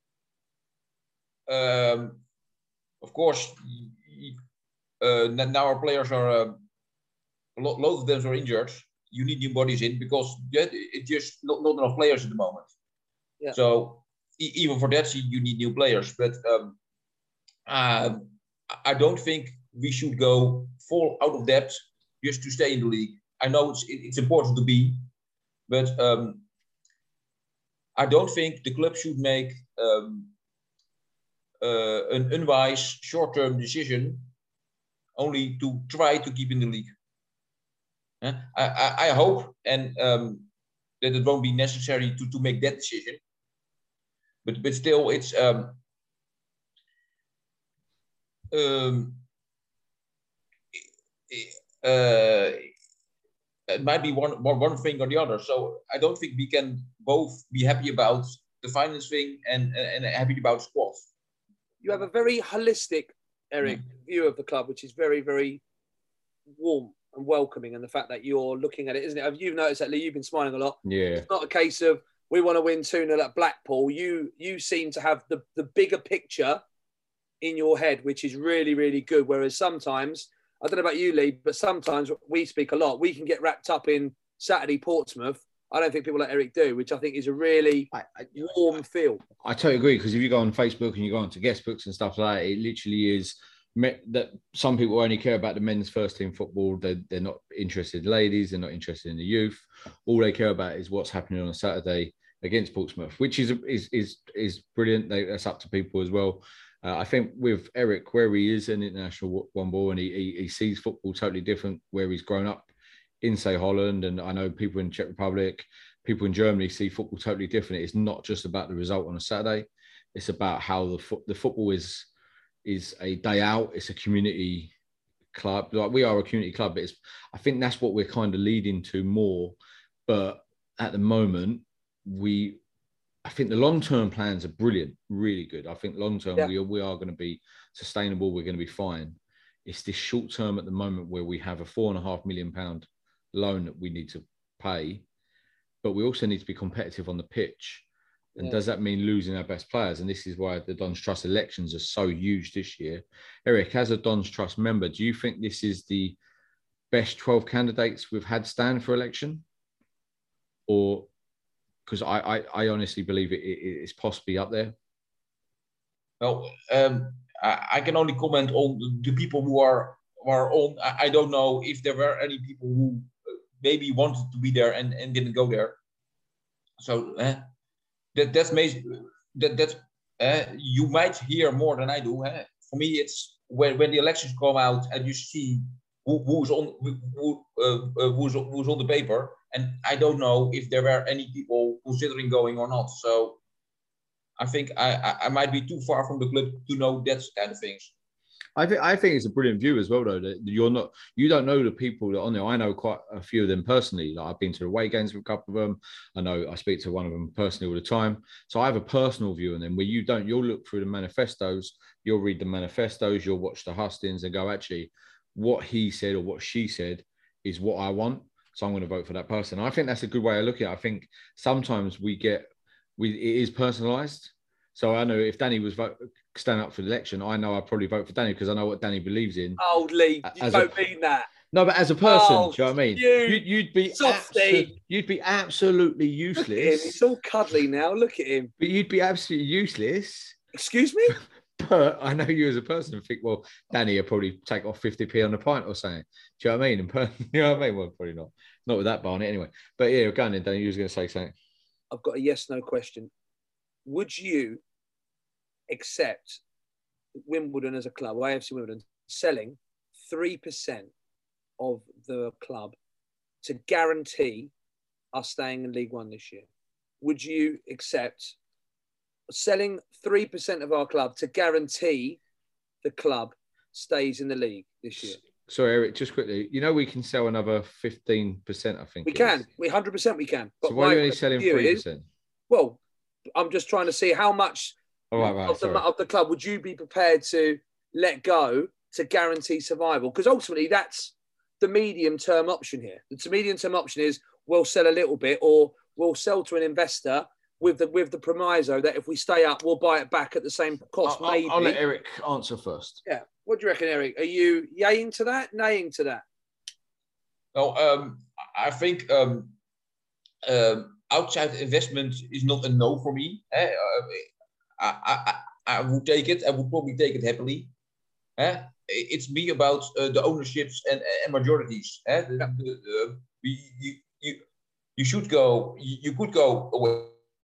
course, now our players are a lot of them are injured. You need new bodies in, because it's just not enough players at the moment. Yeah. So even for that, you need new players. But I don't think we should fall out of debt just to stay in the league. I know it's important to be, but I don't think the club should make an unwise short-term decision only to try to keep in the league. I hope that it won't be necessary to make that decision. But still, it's it might be one thing or the other. So I don't think we can both be happy about the finance thing and happy about sports. You have a very holistic, Eric, view of the club, which is very, very warm and welcoming. And the fact that you're looking at it, isn't it? You've noticed that, Lee, you've been smiling a lot. Yeah. It's not a case of we want to win 2-0 at Blackpool. You seem to have the bigger picture in your head, which is really, really good. Whereas sometimes, I don't know about you, Lee, but sometimes we speak a lot. We can get wrapped up in Saturday Portsmouth. I don't think people like Eric do, which I think is a really warm feel. I totally agree, because if you go on Facebook and you go onto guest books and stuff like that, it literally is that some people only care about the men's first team football. They're not interested in ladies. They're not interested in the youth. All they care about is what's happening on a Saturday against Portsmouth, which is brilliant. That's up to people as well. I think with Eric, where he is an international one ball, and he sees football totally different where he's grown up in, say, Holland, and I know people in Czech Republic, people in Germany see football totally different. It's not just about the result on a Saturday. It's about how the football is a day out. It's a community club. Like, we are a community club, but I think that's what we're kind of leading to more. But at the moment, I think the long-term plans are brilliant, really good. I think long-term, we are going to be sustainable. We're going to be fine. It's this short-term at the moment where we have a £4.5 million loan that we need to pay, but we also need to be competitive on the pitch. And does that mean losing our best players? And this is why the Don's Trust elections are so huge this year. Eric, as a Don's Trust member, do you think this is the best 12 candidates we've had stand for election? Or, because I honestly believe it's possibly up there. Well, I can only comment on the people who are on. I don't know if there were any people who maybe wanted to be there and didn't go there. So that's amazing. You might hear more than I do. For me, it's when the elections come out and you see who's on the paper, and I don't know if there were any people considering going or not. So I think I might be too far from the club to know that kind of things. I think it's a brilliant view as well, though, that you don't know the people that are on there. I know quite a few of them personally. Like, I've been to away games with a couple of them. I speak to one of them personally all the time. So I have a personal view on them where you'll look through the manifestos, you'll read the manifestos, you'll watch the hustings and go, actually, what he said or what she said is what I want. So I'm going to vote for that person. I think that's a good way of looking at it. I think sometimes it is personalised. So I know if Danny was standing up for the election, I know I'd probably vote for Danny because I know what Danny believes in. Oh, Lee, you don't mean that. No, but as a person, do you know what I mean? You'd be absolutely useless. Look at him. He's all cuddly now. Look at him. But you'd be absolutely useless. Excuse me? But I know you as a person think, well, Danny will probably take off 50p on a pint or something. Do you know what I mean? You know what I mean? Well, probably not. Not with that Barney anyway. But yeah, go on then, Danny. You was going to say something. I've got a yes/no question. Would you accept Wimbledon as a club, or AFC Wimbledon, selling 3% of the club to guarantee us staying in League One this year? Would you accept selling 3% of our club to guarantee the club stays in the league this year? Sorry, Eric, just quickly. We can sell another 15%, I think. We can. 100% we can. But so why are you only selling 3%? Well, I'm just trying to see how much of the club would you be prepared to let go to guarantee survival? Because ultimately, that's the medium-term option here. The medium-term option is we'll sell a little bit, or we'll sell to an investor with the proviso that if we stay up, we'll buy it back at the same cost. I'll let Eric answer first. Yeah. What do you reckon, Eric? Are you yaying to that, naying to that? No, I think outside investment is not a no for me. I would take it. I would probably take it happily. It's me about the ownerships and majorities. You should go. You could go away,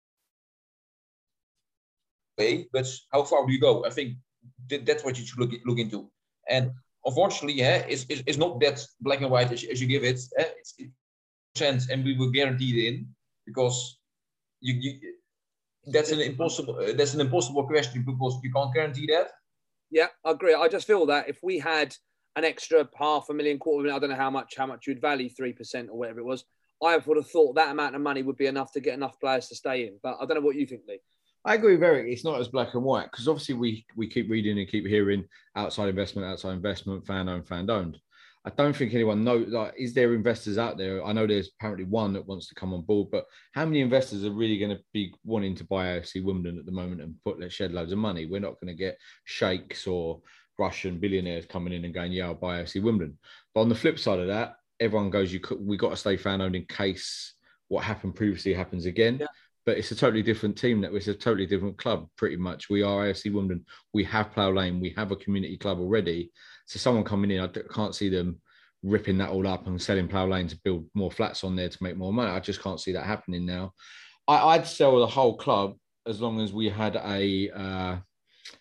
but how far do you go? I think that's what you should look into. And unfortunately, it's not that black and white as you give it. It's percent, and we will guarantee it in, because that's an impossible question, because you can't guarantee that. Yeah, I agree. I just feel that if we had an extra $500,000, $250,000, I don't know how much you'd value 3% or whatever it was, I would have thought that amount of money would be enough to get enough players to stay in. But I don't know what you think, Lee. I agree with Eric. It's not as black and white, because obviously we keep reading and keep hearing outside investment, fan-owned, fan-owned. I don't think anyone knows, is there investors out there? I know there's apparently one that wants to come on board, but how many investors are really going to be wanting to buy AFC Wimbledon at the moment and shed loads of money? We're not going to get sheikhs or Russian billionaires coming in and going, yeah, I'll buy AFC Wimbledon. But on the flip side of that, everyone goes, we got to stay fan-owned in case what happened previously happens again. Yeah. But it's a totally different team. It's a totally different club, pretty much. We are AFC Wimbledon. We have Plough Lane. We have a community club already. So someone coming in, I can't see them ripping that all up and selling Plough Lane to build more flats on there to make more money. I just can't see that happening now. I'd sell the whole club as long as we had a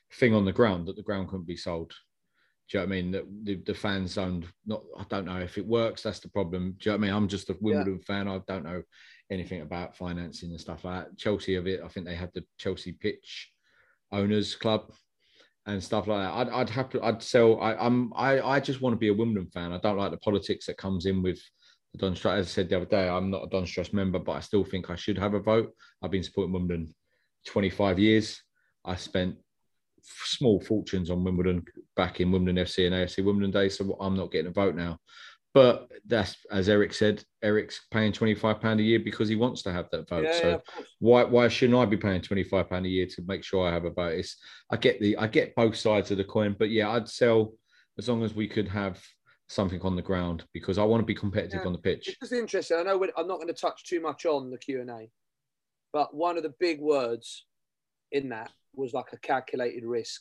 thing on the ground that the ground couldn't be sold. Do you know what I mean? That the fans owned. Not, I don't know if it works. That's the problem. Do you know what I mean? I'm just a Wimbledon fan. I don't know anything about financing and stuff like that. Chelsea of it. I think they had the Chelsea Pitch Owners Club and stuff like that. I'd sell. I just want to be a Wimbledon fan. I don't like the politics that comes in with the Don Strauss. As I said the other day, I'm not a Don Strauss member, but I still think I should have a vote. I've been supporting Wimbledon 25 years. I spent small fortunes on Wimbledon back in Wimbledon FC and AFC Wimbledon days, so I'm not getting a vote now. But that's, as Eric said, Eric's paying £25 a year because he wants to have that vote. So why shouldn't I be paying £25 a year to make sure I have a vote? I get both sides of the coin, but yeah, I'd sell as long as we could have something on the ground because I want to be competitive on the pitch. It's just interesting. I know I'm not going to touch too much on the Q&A, but one of the big words in that was like a calculated risk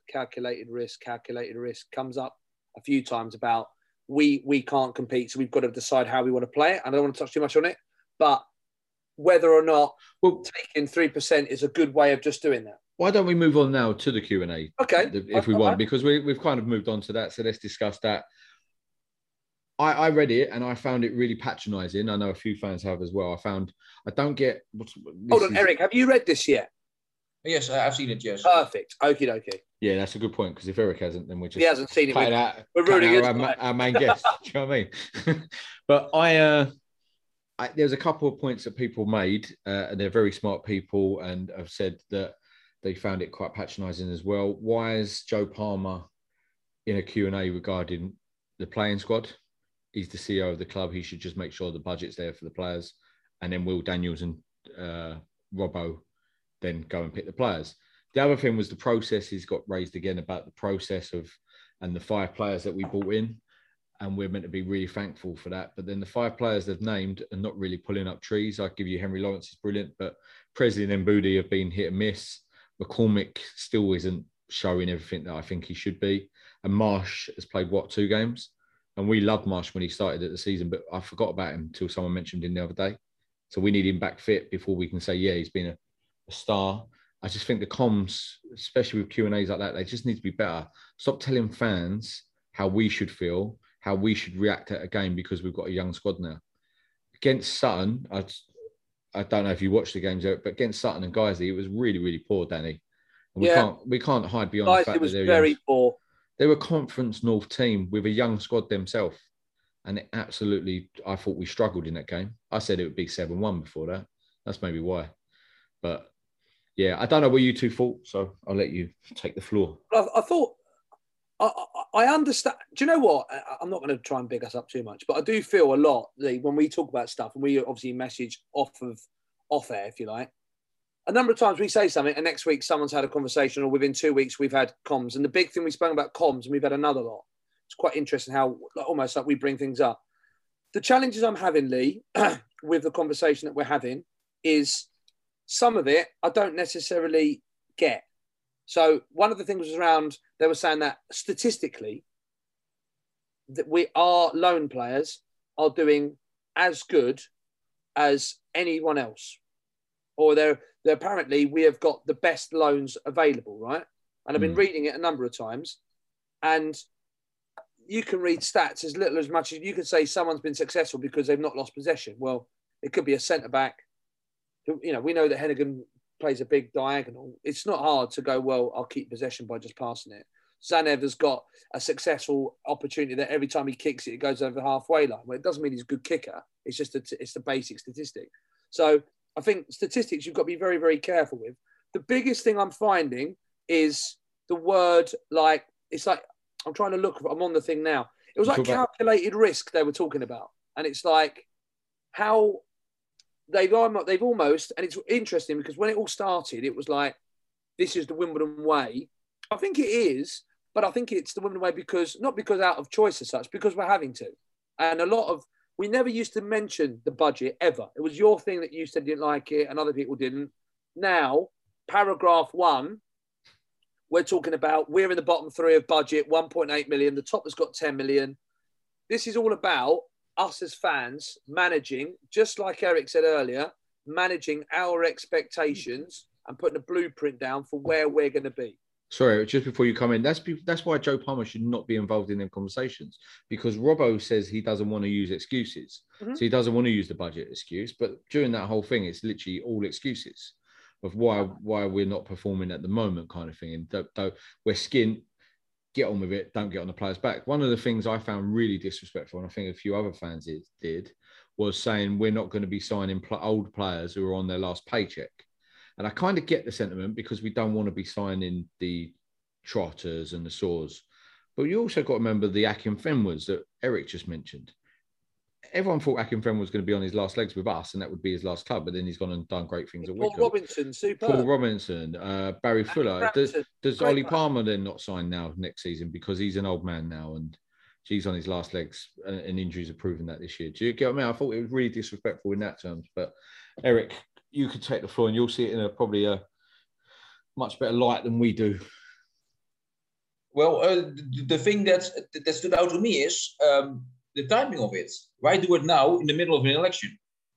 comes up a few times about we can't compete, so we've got to decide how we want to play it. I don't want to touch too much on it, but whether or not taking 3% is a good way of just doing that. Why don't we move on now to the Q&A? Okay. If we want, because we've kind of moved on to that, so let's discuss that. I read it and I found it really patronising. I know a few fans have as well. I don't get... Hold on, Eric, have you read this yet? Yes, I've seen it, yes. Perfect. Okie dokie. Yeah, that's a good point, because if Eric hasn't, then we're just... He hasn't seen it. We're ruining our main guest. Do you know what I mean? But there's a couple of points that people made, and they're very smart people, and have said that they found it quite patronising as well. Why is Joe Palmer in a Q&A regarding the playing squad? He's the CEO of the club. He should just make sure the budget's there for the players. And then Will Daniels and Robbo then go and pick the players. The other thing was the process. He's got raised again about the process and the 5 players that we brought in. And we're meant to be really thankful for that. But then the 5 players they've named are not really pulling up trees. I'll give you Henry Lawrence is brilliant, but Presley and Mbudi have been hit and miss. McCormick still isn't showing everything that I think he should be. And Marsh has played, 2 games? And we loved Marsh when he started at the season, but I forgot about him until someone mentioned him the other day. So we need him back fit before we can say, yeah, he's been a star. I just think the comms, especially with Q&As like that, they just need to be better. Stop telling fans how we should feel, how we should react at a game because we've got a young squad now. Against Sutton, I don't know if you watched the games, Eric, but against Sutton and Guiseley, it was really, really poor, Danny. And we can't hide beyond the fact that they're very poor. They were a Conference North team with a young squad themselves. And I thought we struggled in that game. I said it would be 7-1 before that. That's maybe why. But yeah, I don't know what you two thought, so I'll let you take the floor. I understand. Do you know what? I'm not going to try and big us up too much, but I do feel a lot when we talk about stuff, and we obviously message off air, if you like. A number of times we say something, and next week someone's had a conversation, or within 2 weeks we've had comms. And the big thing we spoke about comms, and we've had another lot. It's quite interesting how almost like we bring things up. The challenges I'm having, Lee, with the conversation that we're having is some of it I don't necessarily get. So one of the things was around, they were saying that statistically, that our loan players are doing as good as anyone else. Or they're apparently, we have got the best loans available, right? And I've been reading it a number of times. And you can read stats as little as much as you can say someone's been successful because they've not lost possession. Well, it could be a centre-back. You know, we know that Hennigan plays a big diagonal. It's not hard to go, well, I'll keep possession by just passing it. Zanev has got a successful opportunity that every time he kicks it, it goes over the halfway line. Well, it doesn't mean he's a good kicker. It's just it's the basic statistic. So I think statistics you've got to be very, very careful with. The biggest thing I'm finding is the word it's like, I'm trying to look, I'm on the thing now. It was like calculated risk they were talking about. And it's like how they've almost, and it's interesting because when it all started, it was like, this is the Wimbledon way. I think it is, but I think it's the Wimbledon way not because out of choice as such, because we're having to. And we never used to mention the budget ever. It was your thing that you said you didn't like it and other people didn't. Now, paragraph 1, we're talking about we're in the bottom 3 of budget, 1.8 million. The top has got 10 million. This is all about us as fans managing, just like Eric said earlier, managing our expectations and putting a blueprint down for where we're going to be. Sorry, just before you come in, that's why Joe Palmer should not be involved in them conversations, because Robbo says he doesn't want to use excuses. Mhm. So he doesn't want to use the budget excuse. But during that whole thing, it's literally all excuses of why we're not performing at the moment, kind of thing. And we're skint, get on with it, don't get on the players' back. One of the things I found really disrespectful, and I think a few other fans did, was saying we're not going to be signing old players who are on their last paycheck. And I kind of get the sentiment, because we don't want to be signing the Trotters and the Saws. But you also got to remember the Akinfenwas that Eric just mentioned. Everyone thought Akinfenwa was going to be on his last legs with us, and that would be his last club. But then he's gone and done great things at Wycombe. Paul Robinson, super. Paul Robinson, Barry Fuller. Does Great Ollie player. Palmer then not sign now next season, because he's an old man now and he's on his last legs, and injuries are proving that this year? Do you get what I mean? I thought it was really disrespectful in that terms. But Eric, you could take the floor and you'll see it in probably a much better light than we do. Well, the thing that stood out to me is the timing of it. Why do it now in the middle of an election?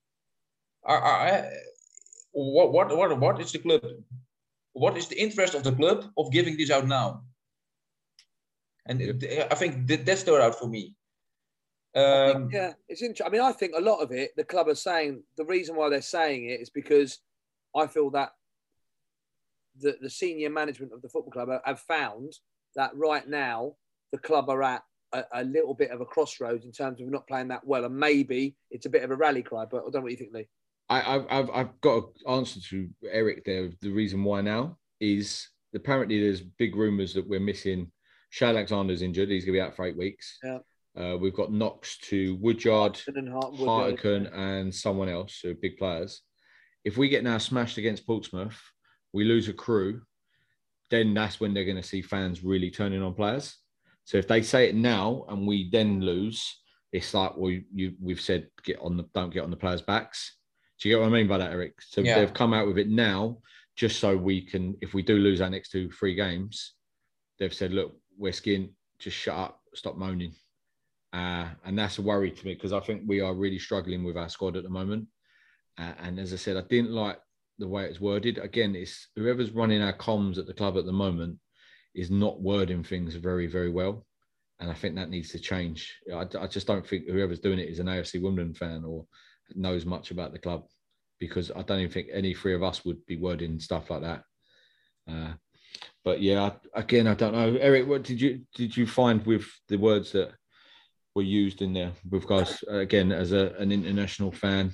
What is the club? What is the interest of the club of giving this out now? And I think that stood out for me. It's interesting. I mean, I think a lot of it, the club are saying, the reason why they're saying it is because I feel that the senior management of the football club have found that right now the club are at a little bit of a crossroads in terms of not playing that well, and maybe it's a bit of a rally cry. But I don't know what you think, Lee. I've got an answer to Eric there. The reason why now is apparently there's big rumours that we're missing. Shay Alexander's injured; he's going to be out for 8 weeks. Yeah. We've got knocks to Woodyard, Hartigan, yeah. and someone else, who are big players. If we get now smashed against Portsmouth, we lose a crew, then that's when they're going to see fans really turning on players. So if they say it now and we then lose, it's like, well, we've said don't get on the players' backs. Do you get what I mean by that, Eric? So they've come out with it now, just so we can, if we do lose our next 2-3 games, they've said, look, we're skint, just shut up, stop moaning. And that's a worry to me, because I think we are really struggling with our squad at the moment. And as I said, I didn't like the way it's worded. Again, it's whoever's running our comms at the club at the moment is not wording things very, very well. And I think that needs to change. I just don't think whoever's doing it is an AFC Wimbledon fan or knows much about the club, because I don't even think any three of us would be wording stuff like that. But yeah, again, I don't know. Eric, what did you find with the words that were used in there with guys, again, as an international fan?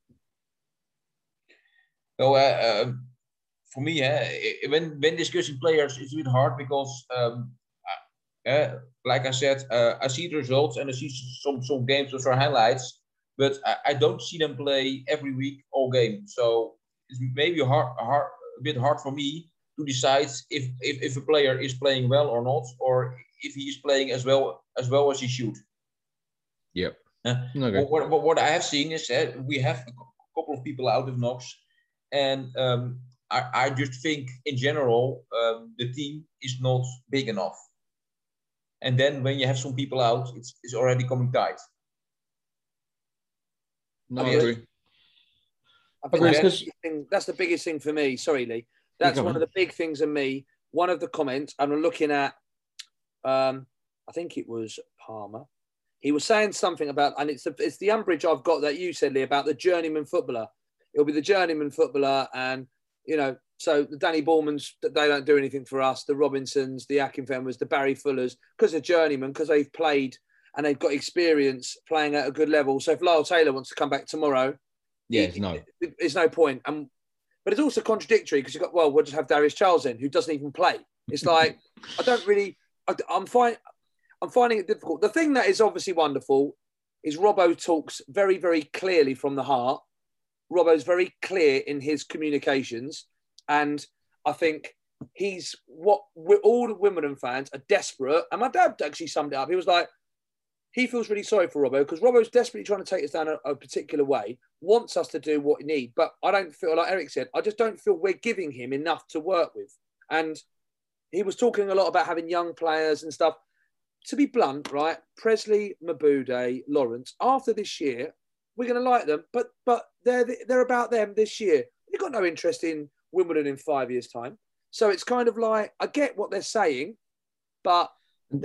So for me, when discussing players, it's a bit hard because, like I said, I see the results and I see some games with our highlights, but I don't see them play every week all game. So it's maybe a bit hard for me to decide if a player is playing well or not, or if he is playing as well as he should. Yep. Okay. What I have seen is we have a couple of people out of Knox. And I just think, in general, the team is not big enough. And then when you have some people out, it's already coming tight. No, I agree. I think that's the biggest thing for me. Sorry, Lee. That's one of the big things in me. One of the comments, and I'm looking at, I think it was Palmer. He was saying something about, and it's the umbrage I've got that you said, Lee, about the journeyman footballer. It'll be the journeyman footballer, and so the Danny Bormans, they don't do anything for us. The Robinsons, the Akinfenwas, the Barry Fullers, because they're journeymen, because they've played and they've got experience playing at a good level. So if Lyle Taylor wants to come back tomorrow, there's no point. But it's also contradictory, because we'll just have Darius Charles in, who doesn't even play. It's like, I'm finding it difficult. The thing that is obviously wonderful is Robbo talks very, very clearly from the heart. Robbo's very clear in his communications, and I think all the Wimbledon fans are desperate. And my dad actually summed it up. He was like, he feels really sorry for Robbo, because Robbo's desperately trying to take us down a particular way, wants us to do what we need. But I don't feel, like Eric said, I just don't feel we're giving him enough to work with. And he was talking a lot about having young players and stuff. To be blunt, right, Presley, Mabude, Lawrence, after this year, we're going to like them, but they're about them this year. You've got no interest in Wimbledon in 5 years' time. So it's kind of like, I get what they're saying, but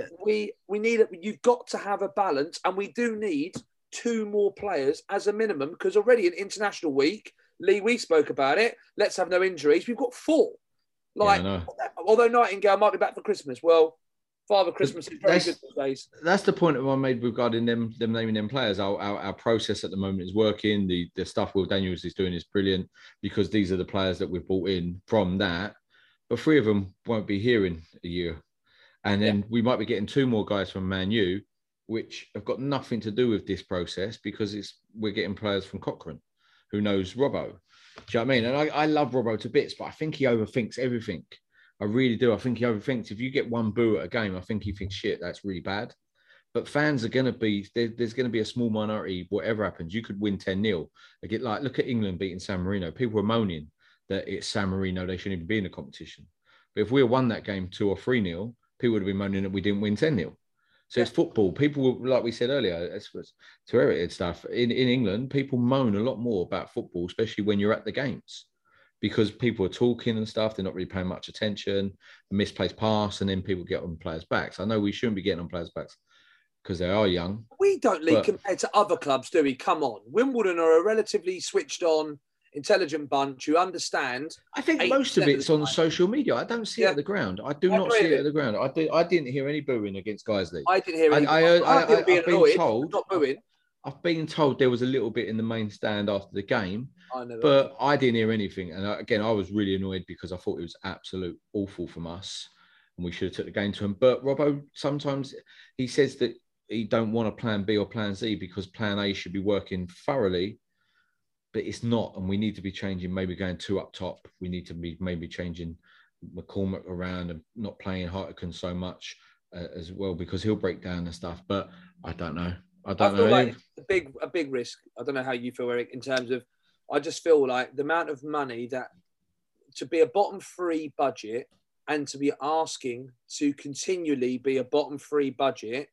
we need it. You've got to have a balance, and we do need 2 more players as a minimum, because already in international week, Lee, we spoke about it. Let's have no injuries. We've got 4. Like, although Nightingale might be back for Christmas. Well, Father Christmas is very good these days. That's the point that I made regarding them naming them players. Our process at the moment is working. The stuff Will Daniels is doing is brilliant, because these are the players that we've brought in from that. But 3 of them won't be here in a year. And then we might be getting 2 more guys from Man U, which have got nothing to do with this process, because we're getting players from Cochrane, who knows Robbo. Do you know what I mean? And I love Robbo to bits, but I think he overthinks everything. I really do. I think he overthinks. If you get 1 boo at a game, I think he thinks, shit, that's really bad. But fans are going to be, there's going to be a small minority, whatever happens. You could win 10-0. Look at England beating San Marino. People were moaning that it's San Marino, they shouldn't even be in the competition. But if we had won that game 2 or 3-0, people would have been moaning that we didn't win 10-0. So it's football. People, like we said earlier, to Eric stuff, in England, people moan a lot more about football, especially when you're at the games, because people are talking and stuff. They're not really paying much attention, a misplaced pass, and then people get on players' backs. I know we shouldn't be getting on players' backs because they are young. We don't lead compared to other clubs, do we? Come on. Wimbledon are a relatively switched on, intelligent bunch who understand. I think most of it's on social media. I don't see it at the ground. I do not see it at the ground. I didn't hear any booing against Guiseley. I didn't hear any. I've been told, not booing. I've been told there was a little bit in the main stand after the game, but I didn't hear anything. And again, I was really annoyed because I thought it was absolute awful from us, and we should have took the game to him. But Robbo, sometimes he says that he don't want a plan B or plan Z because plan A should be working thoroughly. But it's not, and we need to be changing, maybe going 2 up top. We need to be maybe changing McCormack around and not playing Hartigan so much as well, because he'll break down and stuff. But I don't know. I feel like a big risk. I don't know how you feel, Eric, in terms of, I just feel like the amount of money that to be a bottom 3 budget and to be asking to continually be a bottom 3 budget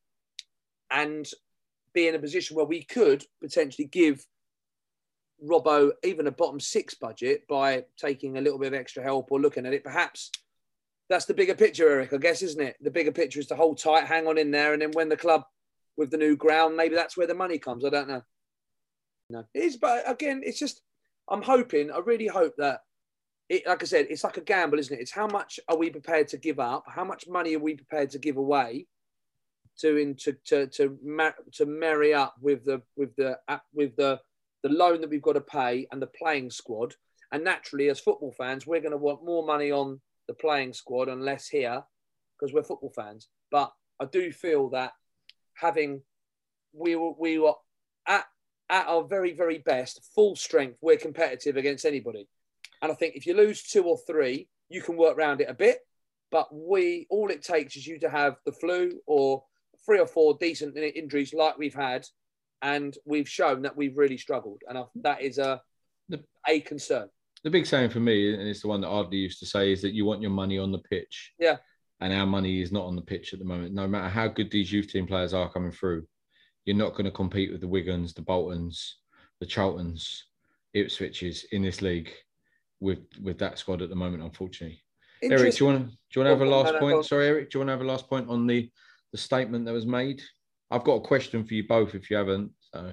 and be in a position where we could potentially give Robbo even a bottom 6 budget by taking a little bit of extra help or looking at it. Perhaps that's the bigger picture, Eric, I guess, isn't it? The bigger picture is to hold tight, hang on in there, and then when the club with the new ground, maybe that's where the money comes. I don't know. No, it is, but again, it's just, I really hope that like I said, it's like a gamble, isn't it? It's how much are we prepared to give up? How much money are we prepared to give away to marry up with the loan that we've got to pay and the playing squad? And naturally, as football fans, we're going to want more money on the playing squad and less here because we're football fans. But I do feel that we were at our very, very best, full strength, we're competitive against anybody. And I think if you lose 2 or 3, you can work around it a bit. But all it takes is you to have the flu or 3 or 4 decent injuries like we've had, and we've shown that we've really struggled. And that is a concern. The big saying for me, and it's the one that Ardley used to say, is that you want your money on the pitch. Yeah. And our money is not on the pitch at the moment. No matter how good these youth team players are coming through, you're not going to compete with the Wigans, the Boltons, the Charltons, Ipswiches in this league with that squad at the moment, unfortunately. Eric, do you want to have a last point? Sorry, Eric, do you want to have a last point on the statement that was made? I've got a question for you both if you haven't. So.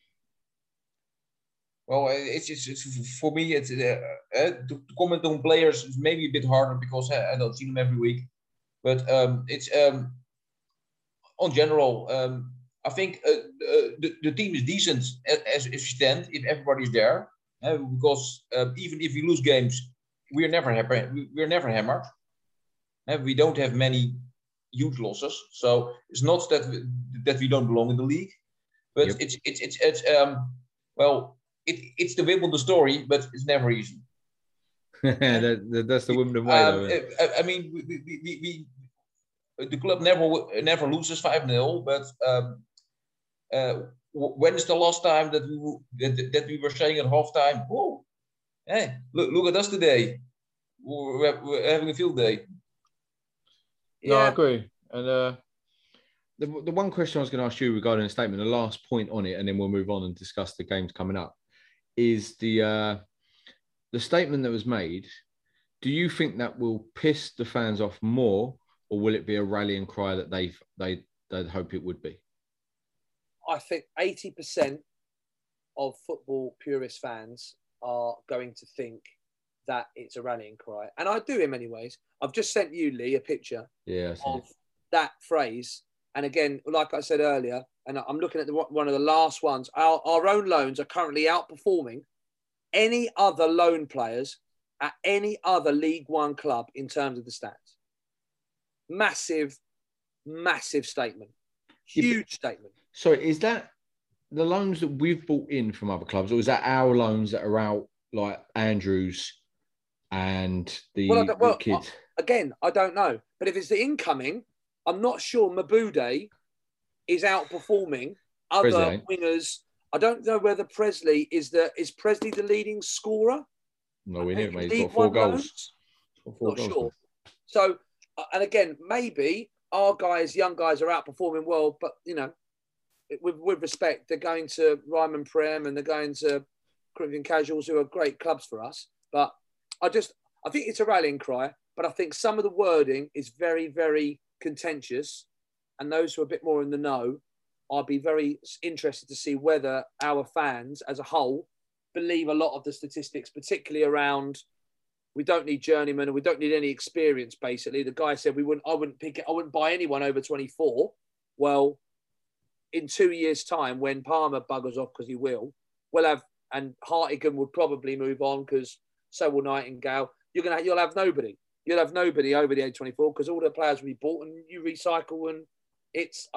Well, it's for me, it's to comment on players is maybe a bit harder because I don't see them every week. But it's on general, I think the team is decent as it stands if everybody's there. Because even if we lose games, we're never happy. We're never hammered. We don't have many huge losses, so it's not that we don't belong in the league. But yep. It's the Wimbledon story, but it's never easy. That's the Wimbledon way. I mean, we the club never loses 5-0, but when is the last time that we were saying at halftime, "Whoa, hey, look at us today. We're having a field day." Yeah, no, I agree. And the one question I was going to ask you regarding the statement, the last point on it, and then we'll move on and discuss the games coming up, is the statement that was made. do you think that will piss the fans off more, or will it be a rallying cry that they'd hope it would be? I think 80% of football purist fans are going to think that it's a rallying cry. And I do in many ways. I've just sent you, Lee, a picture of that phrase. And again, like I said earlier, and I'm looking at one of the last ones, our own loans are currently outperforming any other loan players at any other League One club in terms of the stats. Massive, massive statement. Huge statement. So is that the loans that we've bought in from other clubs, or is that our loans that are out, like Andrews and the kids? Again, I don't know. But if it's the incoming, I'm not sure Mabude is outperforming other wingers. I don't know whether Presley is Presley the leading scorer? No, we know, mate. He's got 4 goals. Not sure. So, and again, maybe our guys, young guys, are outperforming well, but, you know, with respect, they're going to Ryman Prem and they're going to Corinthian Casuals, who are great clubs for us. But I think it's a rallying cry, but I think some of the wording is very, very contentious. And those who are a bit more in the know, I'd be very interested to see whether our fans as a whole believe a lot of the statistics, particularly around we don't need journeymen and we don't need any experience, basically. The guy said I wouldn't buy anyone over 24. Well, in 2 years' time, when Palmer buggers off, because he will, we'll have, and Hartigan would probably move on because so will Nightingale. You'll have nobody. You'll have nobody over the age 24 because all the players will be bought and you recycle. And it's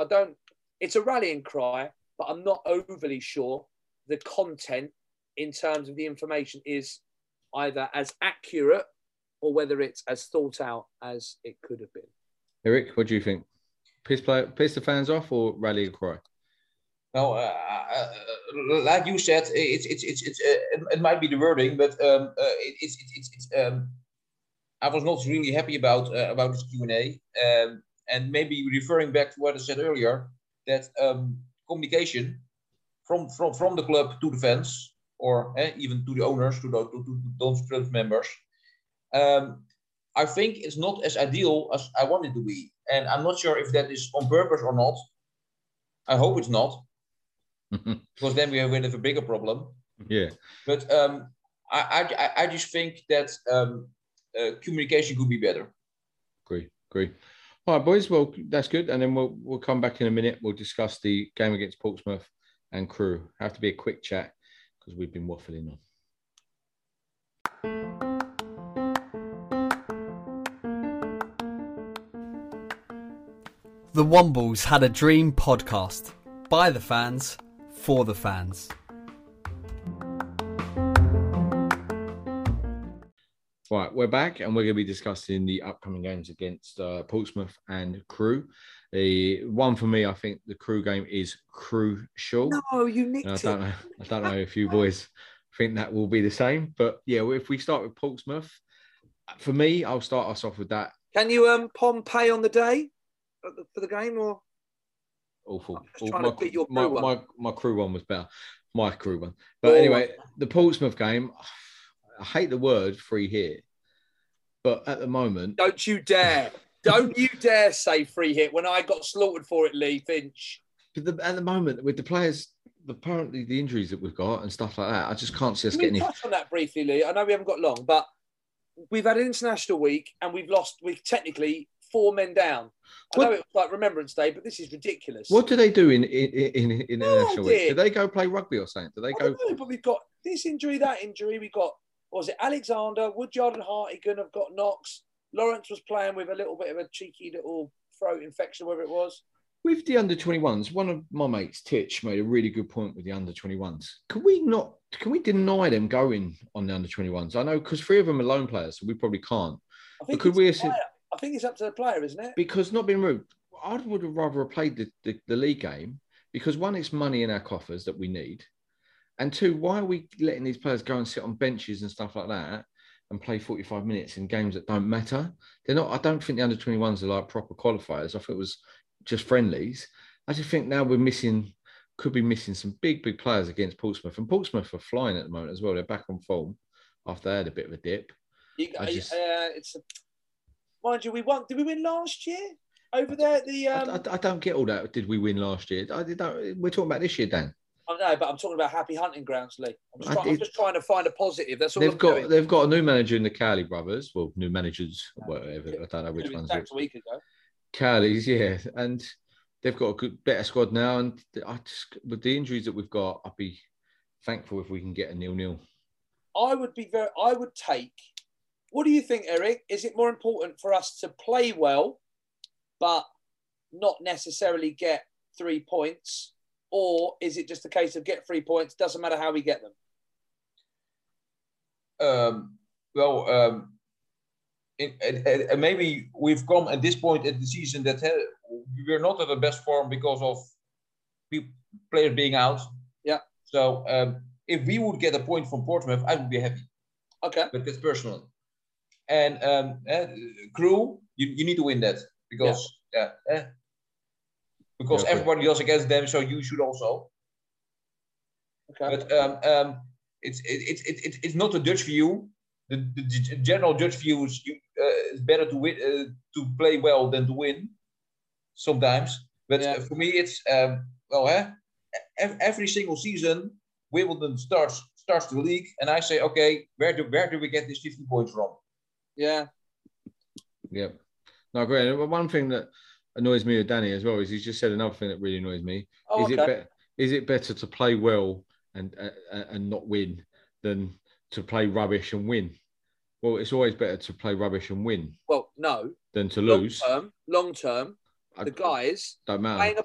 a rallying cry, but I'm not overly sure the content in terms of the information is either as accurate or whether it's as thought out as it could have been. Eric, what do you think? Piss the fans off or rally a cry? No, like you said, it might be the wording, but I was not really happy about this Q&A, and maybe referring back to what I said earlier, that communication from the club to the fans, or even to the owners, to those club members, I think it's not as ideal as I want it to be. And I'm not sure if that is on purpose or not. I hope it's not, because then we have a bigger problem. Yeah. But I just think that communication could be better. Agree. All right, boys. Well, that's good. And then we'll come back in a minute. We'll discuss the game against Portsmouth and Crewe. Have to be a quick chat because we've been waffling on. The Wombles Had a Dream podcast. By the fans, for the fans. Right, we're back and we're going to be discussing the upcoming games against Portsmouth and Crewe. The one for me, I think the Crewe game is crucial. No, you nicked it. I don't know if you boys think that will be the same, but yeah, if we start with Portsmouth, for me, I'll start us off with that. Can you Pompey on the day for the game or? Awful. My Crewe one was better. My Crewe one, but anyway, the Portsmouth game. I hate the word free hit, but at the moment... Don't you dare say free hit when I got slaughtered for it, Lee Finch. But at the moment, with the players, apparently the injuries that we've got and stuff like that, I just can't see us getting... touch on that briefly, Lee. I know we haven't got long, but we've had an international week and we've technically 4 men down. I know it was like Remembrance Day, but this is ridiculous. What do they do in international week? Do they go play rugby or something? Do they go... No, but we've got this injury, that injury. We've got... Was it Alexander, Woodyard and Hartigan have got knocks. Lawrence was playing with a little bit of a cheeky little throat infection, whatever it was. With the under-21s, one of my mates, Titch, made a really good point with the under-21s. Can we deny them going on the under-21s? I know because 3 of them are loan players, so we probably can't. I think it's up to the player, isn't it? Because not being rude, I would have rather played the league game because 1, it's money in our coffers that we need. And 2, why are we letting these players go and sit on benches and stuff like that and play 45 minutes in games that don't matter? They're not. I don't think the under-21s are like proper qualifiers. I think it was just friendlies. I just think now could be missing some big players against Portsmouth. And Portsmouth are flying at the moment as well. They're back on form after they had a bit of a dip. Mind you, we won. Did we win last year over there? I don't get all that. Did we win last year? We're talking about this year, Dan. I know, but I'm talking about Happy Hunting Grounds, Lee. I'm just trying to find a positive. That's all. They've got a new manager in the Cowley brothers. Well, new managers, whatever. I don't know which ones. A week ago. Cowley's, yeah, and they've got a better squad now. And with the injuries that we've got, I'd be thankful if we can get a 0-0. I would take. What do you think, Eric? Is it more important for us to play well, but not necessarily get 3 points? Or is it just a case of get 3 points, doesn't matter how we get them? Maybe we've come at this point in the season that we're not at the best form because of players being out. Yeah. So if we would get a point from Portsmouth, I would be happy. Okay. But that's personal. And Crew, you need to win that because everybody else against them, so you should also. Okay. But it's not a Dutch view. The general Dutch view is it's better to win, to play well than to win. Sometimes, but for me, it's every single season Wimbledon starts the league, and I say, okay, where do we get these 50 points from? Yeah. Yeah. No, great. One thing that annoys me with Danny as well is he's just said another thing that really annoys me. Is it better to play well and not win than to play rubbish and win? Well, it's always better to play rubbish and win. Well, no. Than to lose. Long term, the guys don't matter.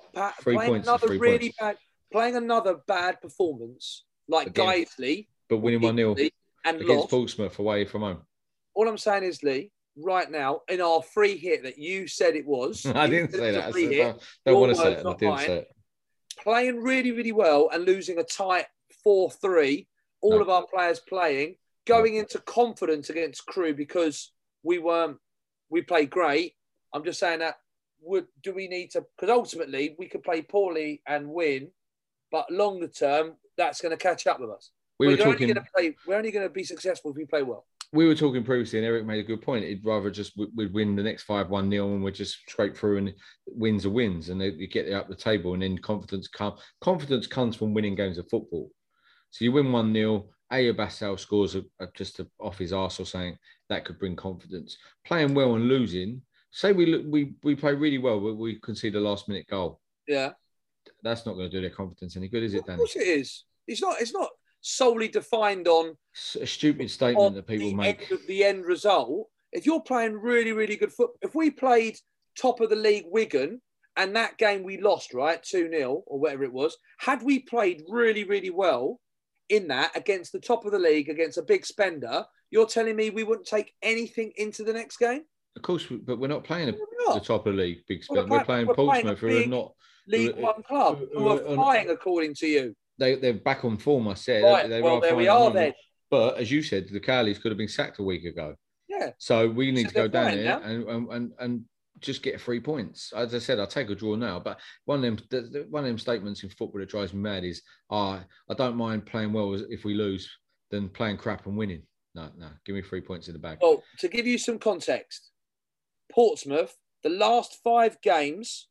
Playing another bad performance like Guiseley, but winning 1-0 and against lost. Portsmouth away from home. All I'm saying is, Lee, right now in our free hit that you said it was, I didn't say that. I don't want to say it. I didn't say it. Playing really, really well and losing a tight 4-3. All of our players playing, going into confidence against Crew because we played great. I'm just saying that. Do we need to? Because ultimately we could play poorly and win, but longer term that's going to catch up with us. We're only going to be successful if we play well. We were talking previously, and Eric made a good point. He'd rather just we'd win the next 5 1-0, and we'd just scrape through, and wins are wins, and you get up the table, and then confidence comes. Confidence comes from winning games of football. So you win 1-0. Ayo scores just off his arse or something that could bring confidence. Playing well and losing. Say we play really well, but we concede a last minute goal. Yeah, that's not going to do their confidence any good, is it, Danny? Of course it is. It's not solely defined on a stupid statement that people make. The end result. If you're playing really, really good football, if we played top of the league Wigan and that game we lost, right, 2-0 or whatever it was, had we played really, really well in that against the top of the league, against a big spender, you're telling me we wouldn't take anything into the next game? Of course, but we're not playing the top of the league, big spender. We're playing Portsmouth, who are not League One club, who are flying according to you. They're back on form, I said. Right, there we are then. But as you said, the Cowleys could have been sacked a week ago. Yeah. So we need to go down there and just get 3 points. As I said, I'll take a draw now. But one of them statements in football that drives me mad is, I don't mind playing well if we lose than playing crap and winning. No, give me 3 points in the bag. Well, to give you some context, Portsmouth, the last 5 games,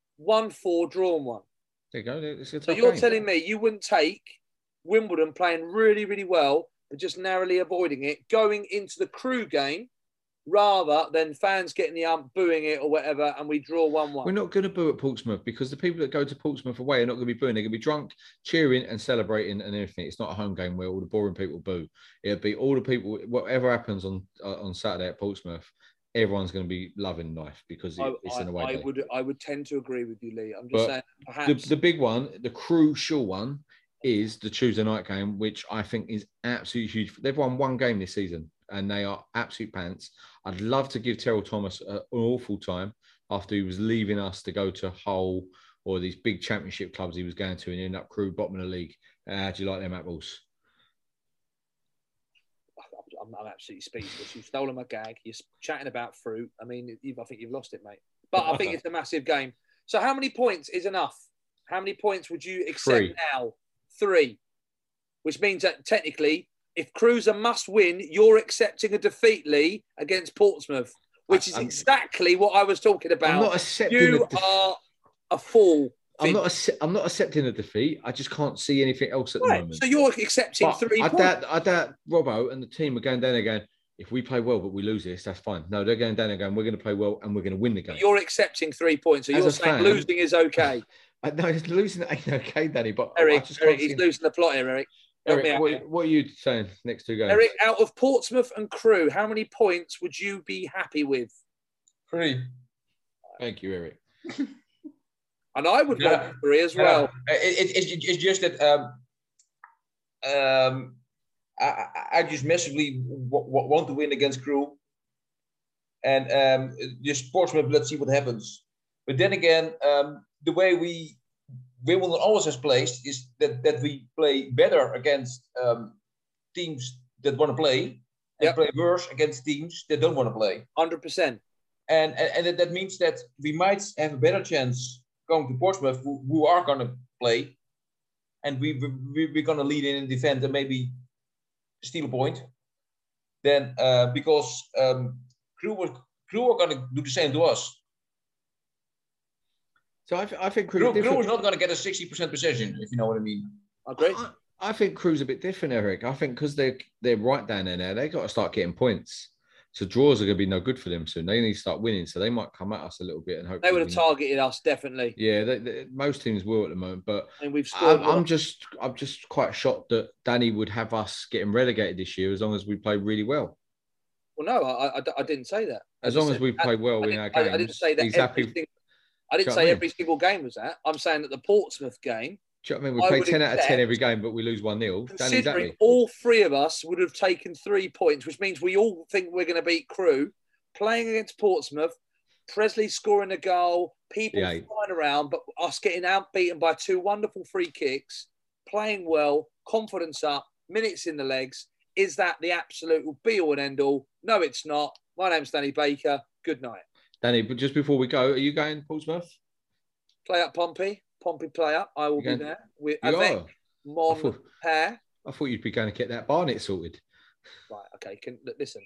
1-4, drawn 1. There you go. So you're telling me you wouldn't take Wimbledon playing really, really well, but just narrowly avoiding it, going into the Crew game, rather than fans getting the ump, booing it or whatever, and we draw 1-1. We're not going to boo at Portsmouth because the people that go to Portsmouth away are not going to be booing. They're going to be drunk, cheering and celebrating and everything. It's not a home game where all the boring people boo. It'll be all the people, whatever happens on Saturday at Portsmouth, everyone's going to be loving life because it's an away day. I would tend to agree with you, Lee. I'm just saying, perhaps. The big one, the crucial one, is the Tuesday night game, which I think is absolutely huge. They've won 1 game this season and they are absolute pants. I'd love to give Terrell Thomas an awful time after he was leaving us to go to Hull or these big championship clubs he was going to and end up Crew bottom of the league. How do you like them apples? I'm absolutely speechless. You've stolen my gag. You're chatting about fruit. I mean, I think you've lost it, mate. But I think it's a massive game. So how many points is enough? How many points would you accept 3. now? 3. Which means that technically, if Crewe's a must-win, you're accepting a defeat, Lee, against Portsmouth, which is exactly what I was talking about. I'm not accepting. You are a fool. I'm not accepting a defeat. I just can't see anything else at the moment. So you're accepting 3 points. I doubt Robbo and the team are going down there going, if we play well but we lose this, that's fine. No, they're going down there going, we're going to play well and we're going to win the game. You're accepting 3 points. So you're saying losing is okay. No, losing ain't okay, Danny. But Eric, he's losing the plot here, Eric. Eric, what are you saying next 2 games? Eric, out of Portsmouth and Crewe, how many points would you be happy with? 3. Thank you, Eric. And I would want 3 as well. It's just that I just massively want to win against Crewe. And just Portsmouth, let's see what happens. But then again, the way Wimbledon always has placed is that we play better against teams that want to play and play worse against teams that don't want to play. 100%. And that means that we might have a better chance going to Portsmouth who are going to play, and we're going to lead in and defend and maybe steal a point. Then because Crewe are going to do the same to us. So I think Crewe is not going to get a 60% possession, if you know what I mean. I agree. I think Crewe's a bit different, Eric. I think because they're right down there now, they got to start getting points. So draws are going to be no good for them soon. They need to start winning, so they might come at us a little bit and hope they would have targeted us definitely. Yeah, most teams will at the moment, but we've scored. I'm just quite shocked that Danny would have us getting relegated this year as long as we play really well. Well, no, I didn't say that. As long as we play well in our games, I didn't say that. I didn't say every single game was that. I'm saying that the Portsmouth game. Do you know what I mean? We play 10 out of 10 every game, but we lose 1-0. Considering all 3 of us would have taken 3 points, which means we all think we're going to beat Crewe, playing against Portsmouth, Presley scoring a goal, people flying around, but us getting outbeaten by 2 wonderful free kicks, playing well, confidence up, minutes in the legs. Is that the absolute be-all and end-all? No, it's not. My name's Danny Baker. Good night. Danny, but just before we go, are you going Portsmouth? Play up Pompey. Pompey play up. I will be there. With Avec, Mon, Pair. I thought you'd be going to get that Barnet sorted. Right, okay. Listen.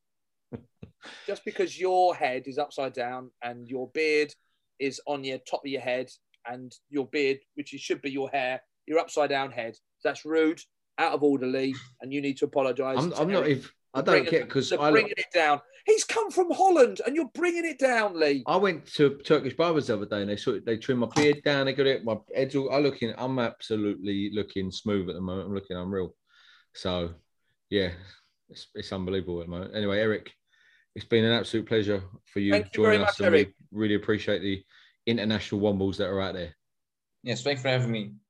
Just because your head is upside down and your beard is on your top of your head and your beard, which should be your hair, your upside down head. That's rude, out of order, Lee, and you need to apologise. I'm not even... I don't get because I'm bringing it down. He's come from Holland, and you're bringing it down, Lee. I went to Turkish barbers the other day, and they trimmed my beard down. They got it. My head's all. I'm absolutely looking smooth at the moment. I'm looking unreal. So, yeah, it's unbelievable at the moment. Anyway, Eric, it's been an absolute pleasure for you joining us, and we really appreciate the international Wombles that are out there. Yes, thanks for having me.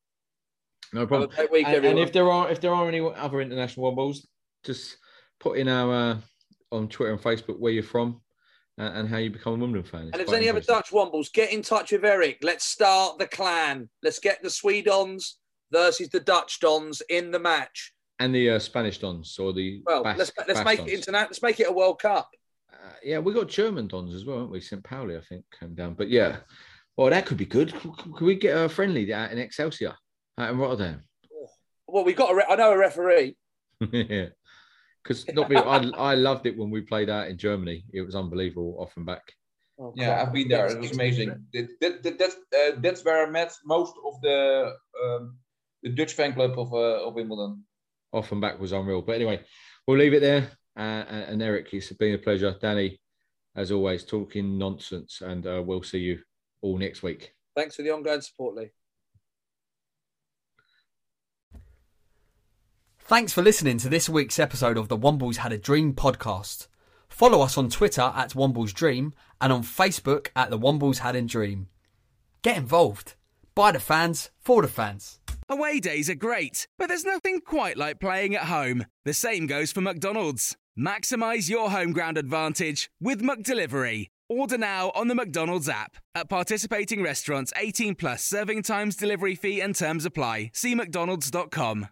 No problem. Have a great week, and if there are any other international Wombles, just put in our on Twitter and Facebook where you're from and how you become a Wimbledon fan. And if there's any other Dutch Wombles, get in touch with Eric. Let's start the clan. Let's get the Swedons versus the Dutch Dons in the match. And the Spanish Dons or the let's make it international. Let's make it a World Cup. Yeah, we got German Dons as well, haven't we? St. Pauli, I think, came down. But yeah, well, that could be good. Could we get a friendly out in Excelsior out in Rotterdam? Well, we got I know a referee. Yeah. Because I loved it when we played out in Germany. It was unbelievable, off and back. Oh, yeah, I've been there. It was amazing. That's where I met most of the Dutch fan club of Wimbledon. Off and back was unreal. But anyway, we'll leave it there. And Eric, it's been a pleasure. Danny, as always, talking nonsense. And we'll see you all next week. Thanks for the ongoing support, Lee. Thanks for listening to this week's episode of the Wombles Had a Dream podcast. Follow us on Twitter at Wombles Dream and on Facebook at the Wombles Had a Dream. Get involved. By the fans, for the fans. Away days are great, but there's nothing quite like playing at home. The same goes for McDonald's. Maximise your home ground advantage with McDelivery. Order now on the McDonald's app. At participating restaurants, 18 plus serving times, delivery fee and terms apply. See mcdonalds.com.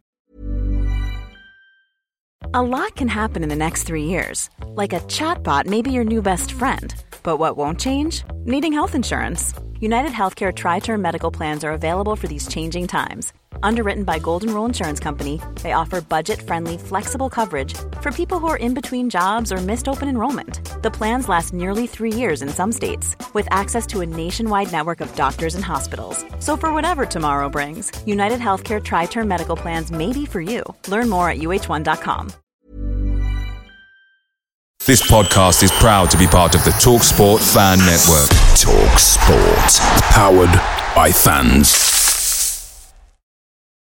A lot can happen in the next 3 years. Like a chatbot may be your new best friend. But what won't change? Needing health insurance. United Healthcare Tri-Term Medical Plans are available for these changing times. Underwritten by Golden Rule Insurance Company, they offer budget-friendly, flexible coverage for people who are in between jobs or missed open enrollment. The plans last nearly 3 years in some states, with access to a nationwide network of doctors and hospitals. So for whatever tomorrow brings, United Healthcare Tri-Term Medical Plans may be for you. Learn more at uh1.com. This podcast is proud to be part of the TalkSport Fan Network. TalkSport. Powered by fans.